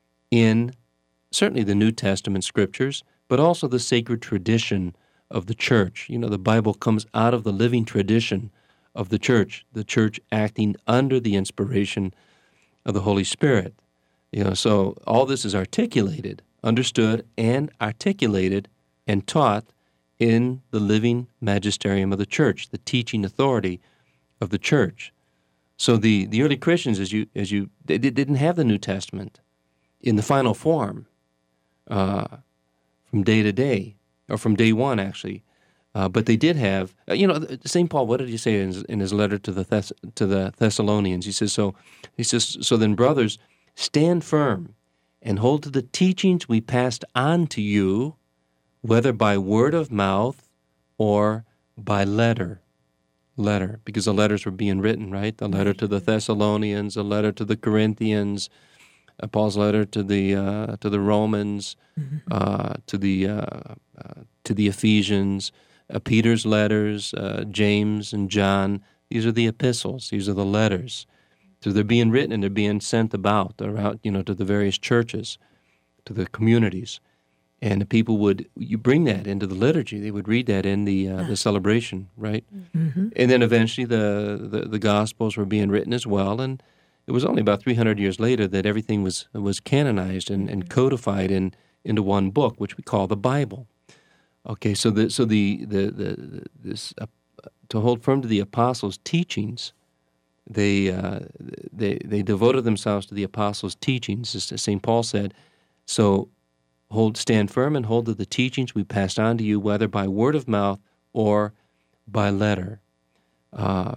in certainly the New Testament scriptures, but also the sacred tradition of the church. You know, the Bible comes out of the living tradition of the church, the church acting under the inspiration of the Holy Spirit. You know, so all this is articulated, understood, and articulated and taught in the living magisterium of the church, the teaching authority of the church. So the, the early Christians, as you as you they didn't have the New Testament in the final form uh, from day to day, or from day one actually, uh, but they did have uh, you know Saint Paul. What did he say in his, in his letter to the Thess- to the Thessalonians? He says so. He says so. Then, brothers, stand firm and hold to the teachings we passed on to you, whether by word of mouth or by letter. Letter, because the letters were being written, right? The letter to the Thessalonians, the letter to the Corinthians, uh, Paul's letter to the uh, to the Romans, uh, to the uh, uh, to the Ephesians, uh, Peter's letters, uh, James and John. These are the epistles. These are the letters. So they're being written and they're being sent about around, you know, to the various churches, to the communities. And the people would, you bring that into the liturgy. They would read that in the uh, the celebration, right? Mm-hmm. And then eventually the, the, the Gospels were being written as well. And it was only about three hundred years later that everything was was canonized and, and codified in into one book, which we call the Bible. Okay, so the so the the, the this uh, to hold firm to the apostles' teachings, they uh, they they devoted themselves to the apostles' teachings, as Saint Paul said. So hold, stand firm and hold to the teachings we passed on to you, whether by word of mouth or by letter. Uh,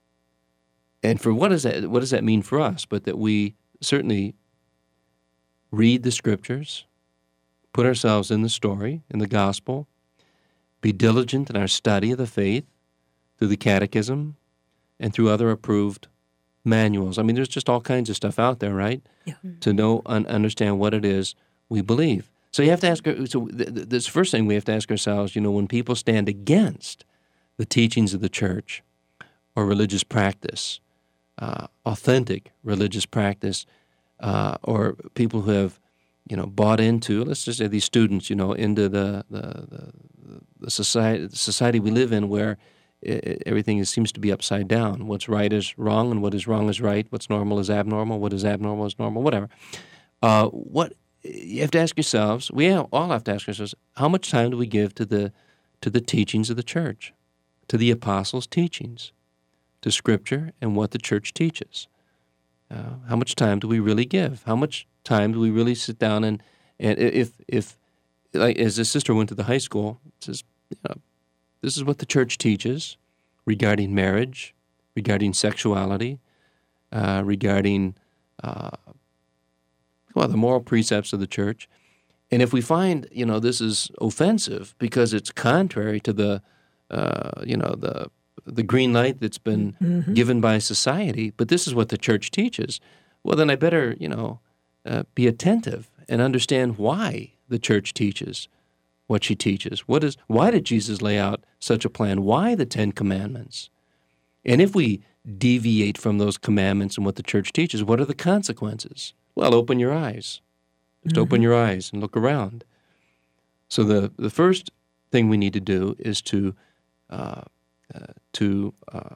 and for what does that what does that mean for us? But that we certainly read the Scriptures, put ourselves in the story, in the gospel, be diligent in our study of the faith through the catechism and through other approved manuals. I mean, there's just all kinds of stuff out there, right? Yeah. To know and understand what it is we believe. So you have to ask, so this first thing we have to ask ourselves, you know, when people stand against the teachings of the church or religious practice, uh, authentic religious practice, uh, or people who have, you know, bought into, let's just say these students, you know, into the the, the, the society the society we live in where it, everything is, seems to be upside down. What's right is wrong, and what is wrong is right. What's normal is abnormal. What is abnormal is normal. Whatever. Uh, what you have to ask yourselves, we all have to ask ourselves, how much time do we give to the to the teachings of the church, to the apostles' teachings, to Scripture and what the church teaches? Uh, how much time do we really give? How much time do we really sit down and, and if, if like as a sister went to the high school, says, you know, this is what the church teaches regarding marriage, regarding sexuality, uh, regarding, uh, well, the moral precepts of the church. And if we find, you know, this is offensive because it's contrary to the, uh, you know, the the green light that's been mm-hmm. given by society, but this is what the church teaches, well, then I better, you know, uh, be attentive and understand why the church teaches what she teaches. What is, why did Jesus lay out such a plan? Why the Ten Commandments? And if we deviate from those commandments and what the church teaches, what are the consequences? Well, open your eyes. Just mm-hmm. open your eyes and look around. So the, the first thing we need to do is to uh, uh, to uh,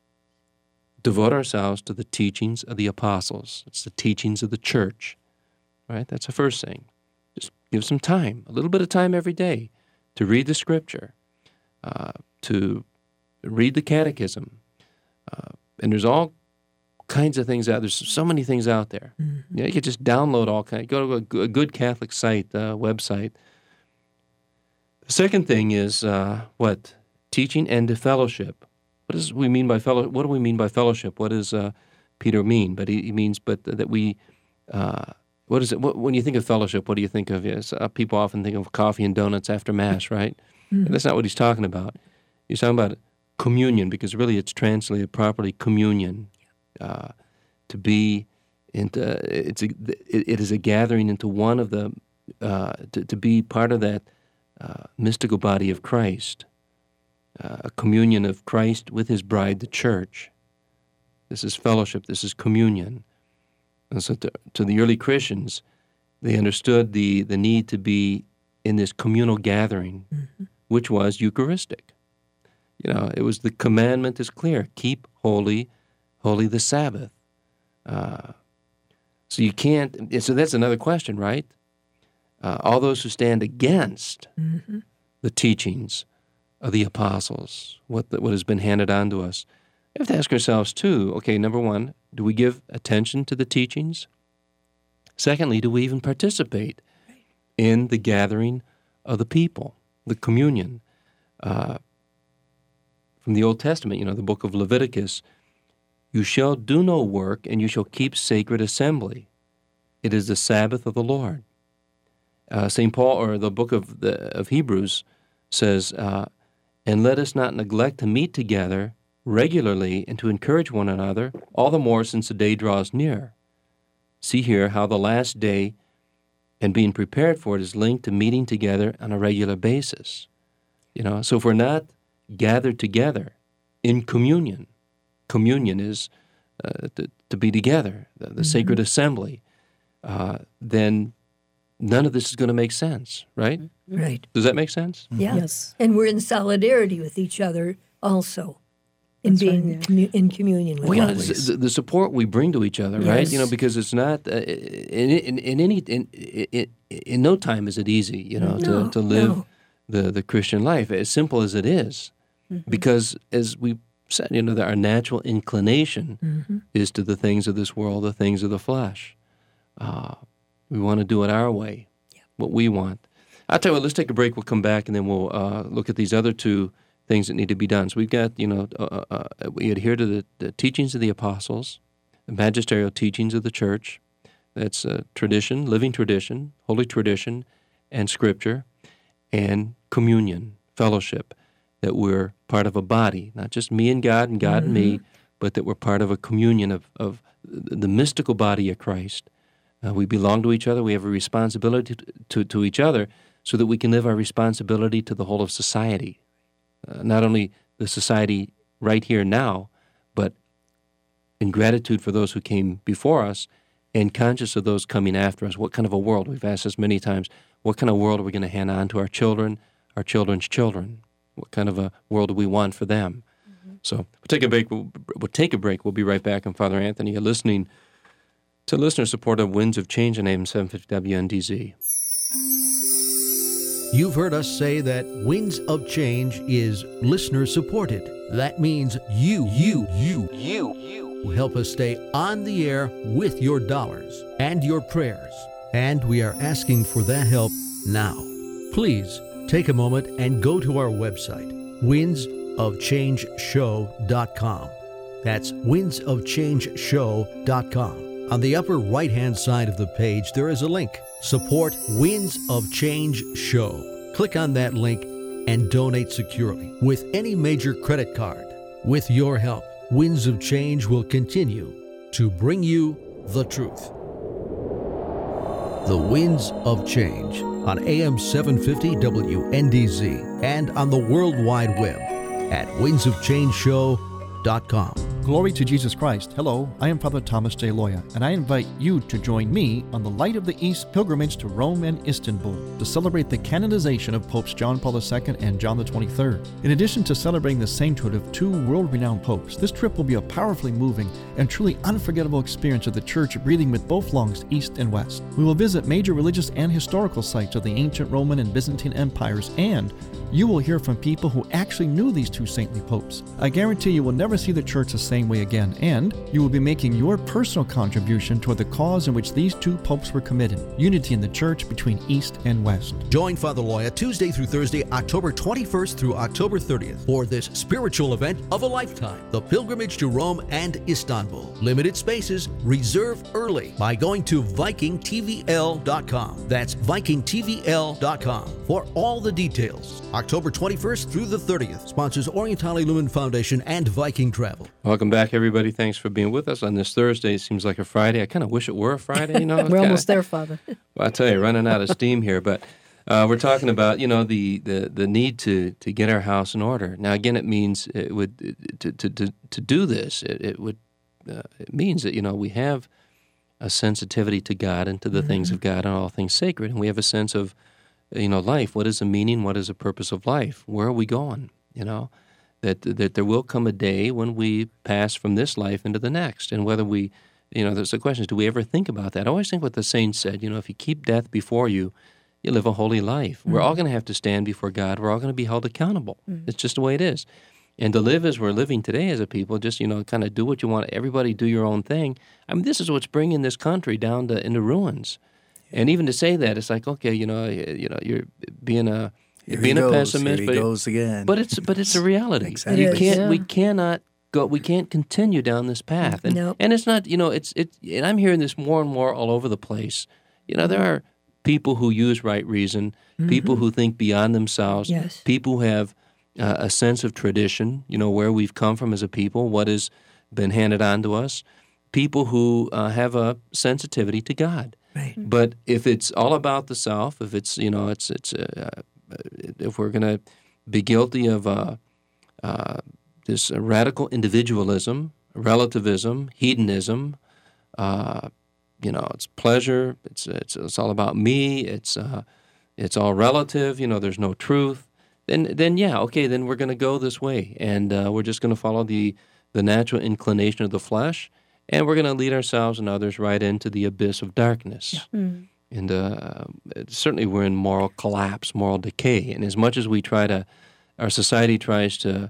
devote ourselves to the teachings of the apostles. It's the teachings of the church, right? That's the first thing. Just give some time, a little bit of time every day to read the Scripture, uh, to read the catechism. Uh, and there's all kinds of things out. There's so many things out there. Mm-hmm. You know, you could just download all kinds. Go to a good Catholic site, uh, website. The second thing is uh, what? Teaching and to fellowship. What does we mean by fellow? What do we mean by fellowship? What does uh, Peter mean? But he, he means, but that we. Uh, what is it? What, when you think of fellowship, what do you think of? Yes, uh, people often think of coffee and donuts after Mass, right? Mm-hmm. That's not what he's talking about. He's talking about communion, because really it's translated properly communion. Uh, to be into it's a, it, it is a gathering into one of the uh, to, to be part of that uh, mystical body of Christ, uh, a communion of Christ with His bride, the church. This is fellowship. This is communion. And so, to, to the early Christians, they understood the the need to be in this communal gathering, mm-hmm. which was Eucharistic. You know, it was the commandment is clear: keep holy. Holy the Sabbath. Uh, so you can't, so that's another question, right? Uh, all those who stand against mm-hmm. the teachings of the apostles, what the, what has been handed on to us, we have to ask ourselves too, okay, number one, do we give attention to the teachings? Secondly, do we even participate in the gathering of the people, the communion? Uh, from the Old Testament, you know, the book of Leviticus, you shall do no work, and you shall keep sacred assembly. It is the Sabbath of the Lord. Uh, Saint Paul, or the book of the of Hebrews, says, uh, and let us not neglect to meet together regularly and to encourage one another, all the more since the day draws near. See here how the last day and being prepared for it is linked to meeting together on a regular basis. You know, so if we're not gathered together in communion, communion is uh, to, to be together, the, the mm-hmm. sacred assembly, uh, then none of this is going to make sense, right? Right. Does that make sense? Yeah. Yes. And we're in solidarity with each other also, in That's right, being yeah. commu- in communion with Well, you know, others. it's the, the support we bring to each other, right? Yes. You know, because it's not uh, in, in in any in, in in no time is it easy, you know, No, to, to live no. the the Christian life as simple as it is, because as we said, you know, that our natural inclination Mm-hmm. is to the things of this world, the things of the flesh. Uh, we want to do it our way, what we want. I'll tell you what, let's take a break. We'll come back, and then we'll uh, look at these other two things that need to be done. So we've got, you know, uh, uh, we adhere to the, the teachings of the apostles, the magisterial teachings of the church. That's uh, tradition, living tradition, holy tradition, and scripture, and communion, fellowship, that we're part of a body, not just me and God and God and me, but that we're part of a communion of, of the mystical body of Christ. Uh, we belong to each other. We have a responsibility to, to, to each other so that we can live our responsibility to the whole of society. Uh, not only the society right here now, but in gratitude for those who came before us and conscious of those coming after us. What kind of a world? We've asked this many times. What kind of world are we going to hand on to our children, our children's children? What kind of a world do we want for them? Mm-hmm. So we'll take a break. We'll, we'll take a break. We'll be right back. I'm Father Anthony. You're listening to listener support of Winds of Change on A M seven fifty W N D Z. You've heard us say that Winds of Change is listener supported. That means you, you, you, you, you will help us stay on the air with your dollars and your prayers. And we are asking for that help now. Please take a moment and go to our website, winds of change show dot com. That's winds of change show dot com. On the upper right-hand side of the page, there is a link, Support Winds of Change Show. Click on that link and donate securely with any major credit card. With your help, Winds of Change will continue to bring you the truth. The Winds of Change on A M seven fifty W N D Z and on the World Wide Web at winds of change show dot com. Glory to Jesus Christ. Hello, I am Father Thomas J. Loya, and I invite you to join me on the Light of the East pilgrimage to Rome and Istanbul to celebrate the canonization of Popes John Paul the Second and John the twenty-third. In addition to celebrating the sainthood of two world-renowned popes, this trip will be a powerfully moving and truly unforgettable experience of the Church breathing with both lungs, east and west. We will visit major religious and historical sites of the ancient Roman and Byzantine empires, and you will hear from people who actually knew these two saintly popes. I guarantee you will never see the Church the same way again, and you will be making your personal contribution toward the cause in which these two popes were committed, unity in the Church between East and West. Join Father Loya Tuesday through Thursday, October twenty-first through October thirtieth for this spiritual event of a lifetime, the pilgrimage to Rome and Istanbul. Limited spaces, reserve early by going to viking t v l dot com. That's viking t v l dot com for all the details. October twenty-first through the thirtieth. Sponsors Orientale Lumen Foundation and Viking Travel. Welcome back, everybody. Thanks for being with us on this Thursday. It seems like a Friday. I kind of wish it were a Friday, you know. We're Kinda, almost there, Father. Well, I tell you, running out of steam here. But uh, we're talking about, you know, the, the, the need to, to get our house in order. Now, again, it means it would to to to, to do this. It, it would uh, it means that, you know, we have a sensitivity to God and to the mm-hmm. things of God and all things sacred, and we have a sense of, you know, life. What is the meaning? What is the purpose of life? Where are we going? You know, that that there will come a day when we pass from this life into the next. And whether we, you know, there's the question is, do we ever think about that? I always think what the saints said, you know, if you keep death before you, you live a holy life. Mm-hmm. We're all going to have to stand before God. We're all going to be held accountable. Mm-hmm. It's just the way it is. And to live as we're living today as a people, just, you know, kind of do what you want. Everybody do your own thing. I mean, this is what's bringing this country down to into ruins. And even to say that, it's like, okay, you know, you know, you're being a you're Here being he a goes. pessimist, Here but he goes again. but it's but it's a reality. Exactly. You It is, can't yeah. we cannot go we can't continue down this path. And Nope. and it's not, you know, it's it and I'm hearing this more and more all over the place. You know, there are people who use right reason, Mm-hmm. people who think beyond themselves, Yes. people who have uh, a sense of tradition, you know, where we've come from as a people, what has been handed on to us, people who uh, have a sensitivity to God. Right. But if it's all about the self, if it's, you know, it's it's uh, if we're going to be guilty of uh, uh, this radical individualism, relativism, hedonism, uh, you know, it's pleasure. It's it's it's all about me. It's uh, it's all relative. You know, there's no truth. Then then yeah, okay. Then we're going to go this way, and uh, we're just going to follow the the natural inclination of the flesh, and we're going to lead ourselves and others right into the abyss of darkness. Yeah. Mm. And uh, certainly, we're in moral collapse, moral decay. And as much as we try to, our society tries to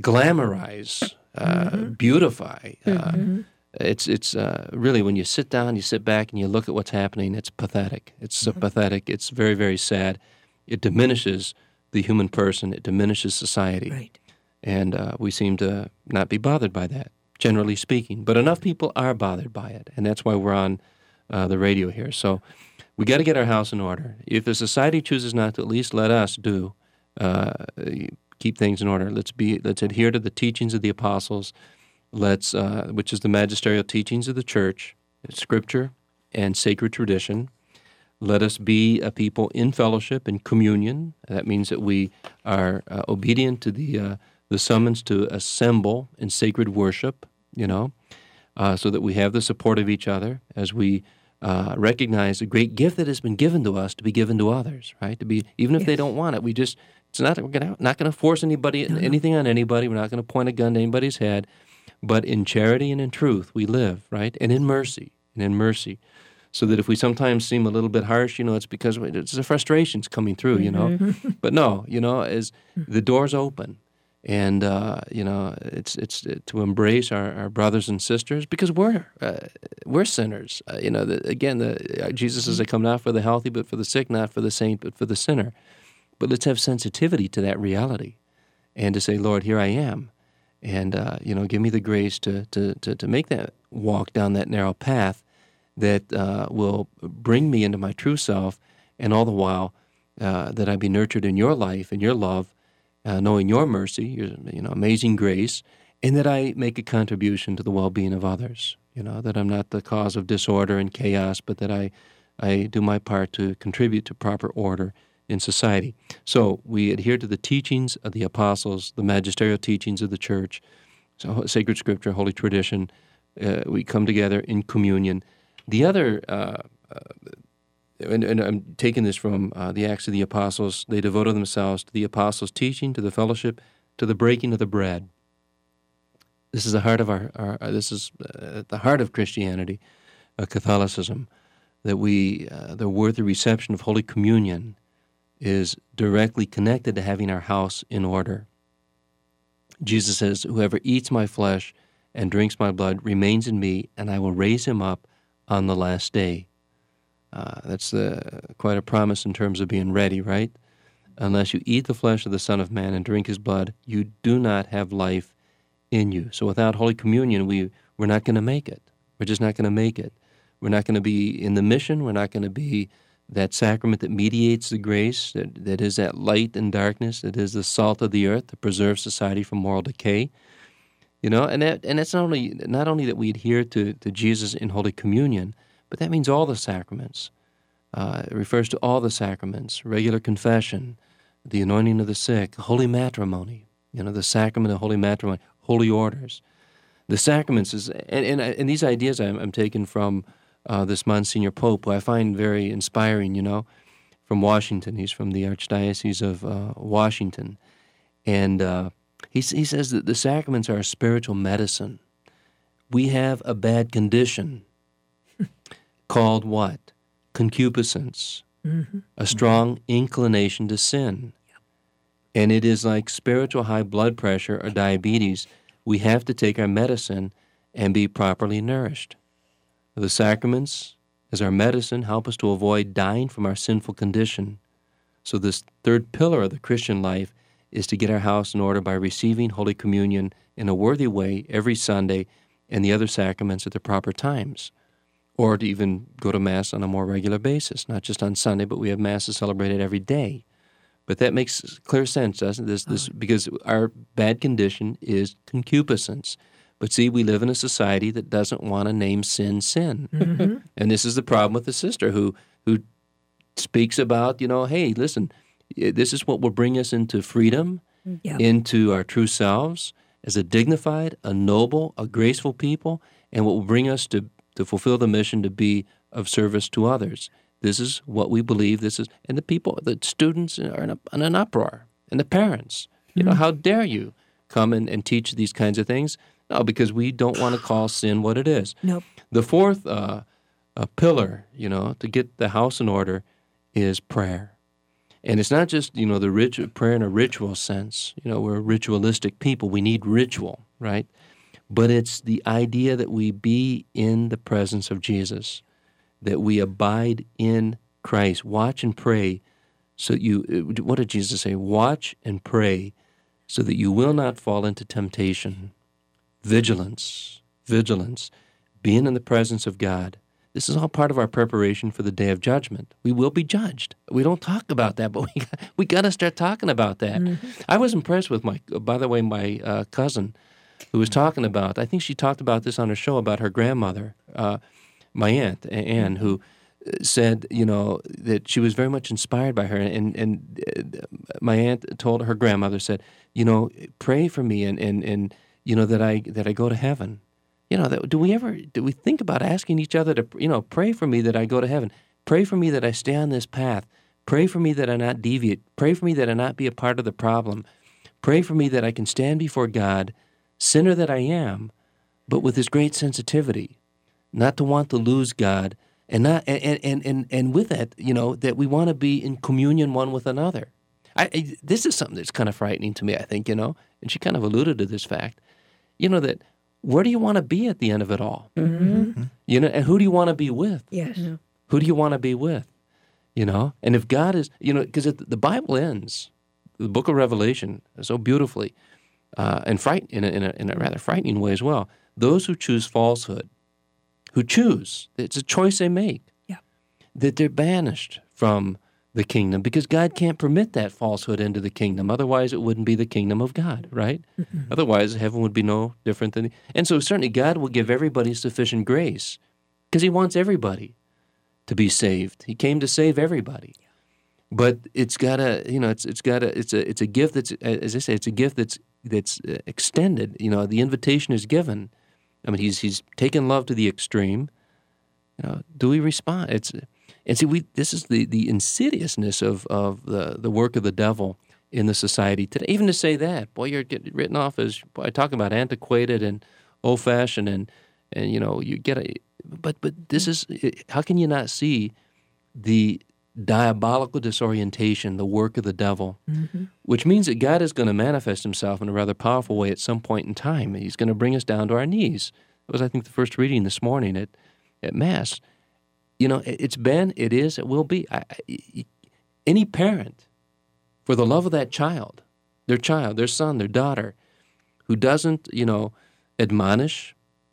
glamorize, uh, mm-hmm. beautify. Uh, mm-hmm. It's it's uh, really, when you sit down, you sit back, and you look at what's happening, it's pathetic. It's so mm-hmm. pathetic. It's very, very sad. It diminishes the human person. It diminishes society. Right. And uh, we seem to not be bothered by that, generally speaking. But enough people are bothered by it, and that's why we're on uh, the radio here. So we got to get our house in order. If the society chooses not to, at least let us do uh, keep things in order. Let's be. Let's adhere to the teachings of the apostles. Let's, uh, which is the magisterial teachings of the church, Scripture and sacred tradition. Let us be a people in fellowship and communion. That means that we are uh, obedient to the uh, the summons to assemble in sacred worship. You know, uh, so that we have the support of each other as we uh, recognize the great gift that has been given to us to be given to others. Right? To be, even if yes. they don't want it, we just it's not we're gonna, not going to force anybody no, anything on anybody. We're not going to point a gun to anybody's head. But in charity and in truth we live, right? And in mercy, and in mercy. So that if we sometimes seem a little bit harsh, you know, it's because it's the frustrations coming through, you know. Mm-hmm. But no, you know, as the door's open, and, uh, you know, it's it's to embrace our, our brothers and sisters, because we're uh, we're sinners. Uh, you know, the, again, the, uh, Jesus says, I come not for the healthy, but for the sick, not for the saint, but for the sinner. But let's have sensitivity to that reality and to say, Lord, here I am. And, uh, you know, give me the grace to, to, to, to make that walk down that narrow path that uh, will bring me into my true self, and all the while uh, that I be nurtured in your life and your love, uh, knowing your mercy, your you know, amazing grace, and that I make a contribution to the well-being of others. You know, that I'm not the cause of disorder and chaos, but that I, I do my part to contribute to proper order in society. So we adhere to the teachings of the apostles, the magisterial teachings of the church, so sacred scripture, holy tradition. Uh, we come together in communion. The other, uh, uh, and, and I'm taking this from uh, the Acts of the Apostles, they devoted themselves to the apostles' teaching, to the fellowship, to the breaking of the bread. This is the heart of our, our this is uh, the heart of Christianity, uh, Catholicism, that we, uh, the worthy reception of Holy Communion is directly connected to having our house in order. Jesus says, whoever eats my flesh and drinks my blood remains in me, and I will raise him up on the last day. Uh, that's uh, quite a promise in terms of being ready, right? Unless you eat the flesh of the Son of Man and drink his blood, you do not have life in you. So without Holy Communion, we, we're not going to make it. We're just not going to make it. We're not going to be in the mission. We're not going to be that sacrament that mediates the grace, that, that is that light and darkness, that is the salt of the earth to preserve society from moral decay. You know, and that and that's not only not only that we adhere to, to Jesus in Holy Communion, but that means all the sacraments. Uh, it refers to all the sacraments: regular confession, the anointing of the sick, holy matrimony. You know, the sacrament of holy matrimony, holy orders. The sacraments is, and and, and these ideas I'm, I'm taking from uh, this Monsignor Pope, who I find very inspiring. You know, from Washington. He's from the Archdiocese of uh, Washington, and. Uh, He, he says that the sacraments are a spiritual medicine. We have a bad condition called what? Concupiscence, mm-hmm. a strong inclination to sin. Yep. And it is like spiritual high blood pressure or diabetes. We have to take our medicine and be properly nourished. The sacraments, as our medicine, help us to avoid dying from our sinful condition. So this third pillar of the Christian life is to get our house in order by receiving Holy Communion in a worthy way every Sunday and the other sacraments at the proper times, or to even go to Mass on a more regular basis, not just on Sunday, but we have Masses celebrated every day. But that makes clear sense, doesn't it? This, this, because our bad condition is concupiscence. But see, we live in a society that doesn't want to name sin sin. Mm-hmm. And this is the problem with the sister who who speaks about, you know, hey, listen, this is what will bring us into freedom, yep. into our true selves as a dignified, a noble, a graceful people, and what will bring us to, to fulfill the mission to be of service to others. This is what we believe. This is, and the people, the students are in, a, in an uproar, and the parents. You know, how dare you come and, and teach these kinds of things? No, because we don't want to call sin what it is. Nope. The fourth uh, uh, pillar, you know, to get the house in order is prayer. And it's not just, you know, the rich, prayer in a ritual sense. You know, we're ritualistic people. We need ritual, right? But it's the idea that we be in the presence of Jesus, that we abide in Christ. Watch and pray so you, what did Jesus say? Watch and pray so that you will not fall into temptation. Vigilance, vigilance, being in the presence of God. This is all part of our preparation for the day of judgment. We will be judged. We don't talk about that, but we got, we got to start talking about that. Mm-hmm. I was impressed with my, by the way, my uh, cousin who was talking about, I think she talked about this on her show about her grandmother, uh, my aunt, Anne, who said, you know, that she was very much inspired by her. And, and uh, my aunt told her grandmother, said, you know, pray for me and, and, and you know, that I that I go to heaven. You know, that, do we ever, do we think about asking each other to, you know, pray for me that I go to heaven. Pray for me that I stay on this path. Pray for me that I not deviate. Pray for me that I not be a part of the problem. Pray for me that I can stand before God, sinner that I am, but with this great sensitivity, not to want to lose God, and not and and and, and with that, you know, that we want to be in communion one with another. I, I this is something that's kind of frightening to me, I think, you know, and she kind of alluded to this fact, you know, that where do you want to be at the end of it all? Mm-hmm. You know, and who do you want to be with? Yes. Yeah. Who do you want to be with? You know, and if God is, you know, because the Bible ends, the book of Revelation, so beautifully, uh, and fright in a, in a in a rather frightening way as well. Those who choose falsehood, who choose, it's a choice they make. Yeah. That they're banished from the kingdom because God can't permit that falsehood into the kingdom. Otherwise, it wouldn't be the kingdom of God, right? Mm-hmm. Otherwise, heaven would be no different than... And so certainly God will give everybody sufficient grace because he wants everybody to be saved. He came to save everybody. Yeah. But it's got to, you know, it's it's got to, it's a it's a gift that's, as I say, it's a gift that's that's extended. You know, the invitation is given. I mean, he's he's taken love to the extreme. You know, do we respond? It's and see, we this is the, the insidiousness of, of the, the work of the devil in the society today. Even to say that, boy, you're getting written off as boy, talking about antiquated and old fashioned, and and you know you get a. But but this is how can you not see the diabolical disorientation, the work of the devil, mm-hmm. which means that God is going to manifest himself in a rather powerful way at some point in time. He's going to bring us down to our knees. That was, I think, the first reading this morning at, at Mass. You know, it's been, it is, it will be. I, I, any parent, for the love of that child, their child, their son, their daughter, who doesn't, you know, admonish,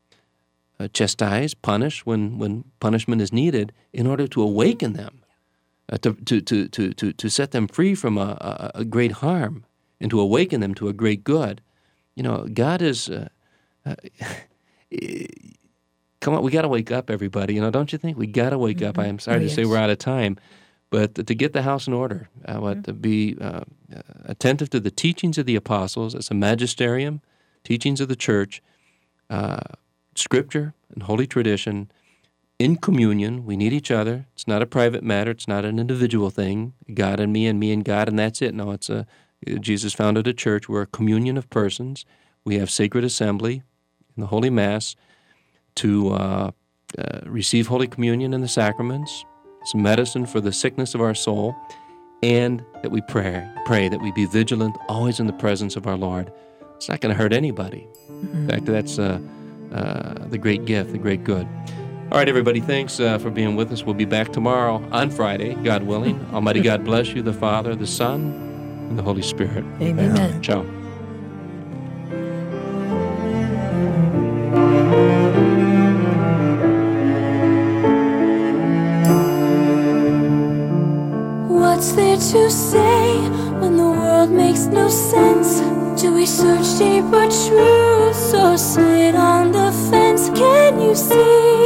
uh, chastise, punish when, when punishment is needed in order to awaken them, Uh, to, to, to, to, to, to set them free from a, a, a great harm and to awaken them to a great good. You know, God is, uh, uh, come on, we got to wake up, everybody. You know, don't you think? We got to wake mm-hmm. up. I'm sorry oh, to yes. say we're out of time, but to get the house in order, uh, what, to be uh, attentive to the teachings of the apostles, as a magisterium, teachings of the church, uh, scripture and holy tradition, in communion. We need each other. It's not a private matter. It's not an individual thing. God and me and me and God and that's it. No, it's a Jesus founded a church. We're a communion of persons. We have sacred assembly in the Holy Mass to uh, uh, receive Holy Communion and the sacraments. It's medicine for the sickness of our soul, and that we pray, pray that we be vigilant, always in the presence of our Lord. It's not going to hurt anybody. Mm-hmm. In fact, that's uh, uh, the great gift, the great good. All right, everybody, thanks uh, for being with us. We'll be back tomorrow on Friday, God willing. Almighty God bless you, the Father, the Son, and the Holy Spirit. Amen. Amen. Ciao. What's there to say when the world makes no sense? Do we search deeper truths or sit on the fence? Can you see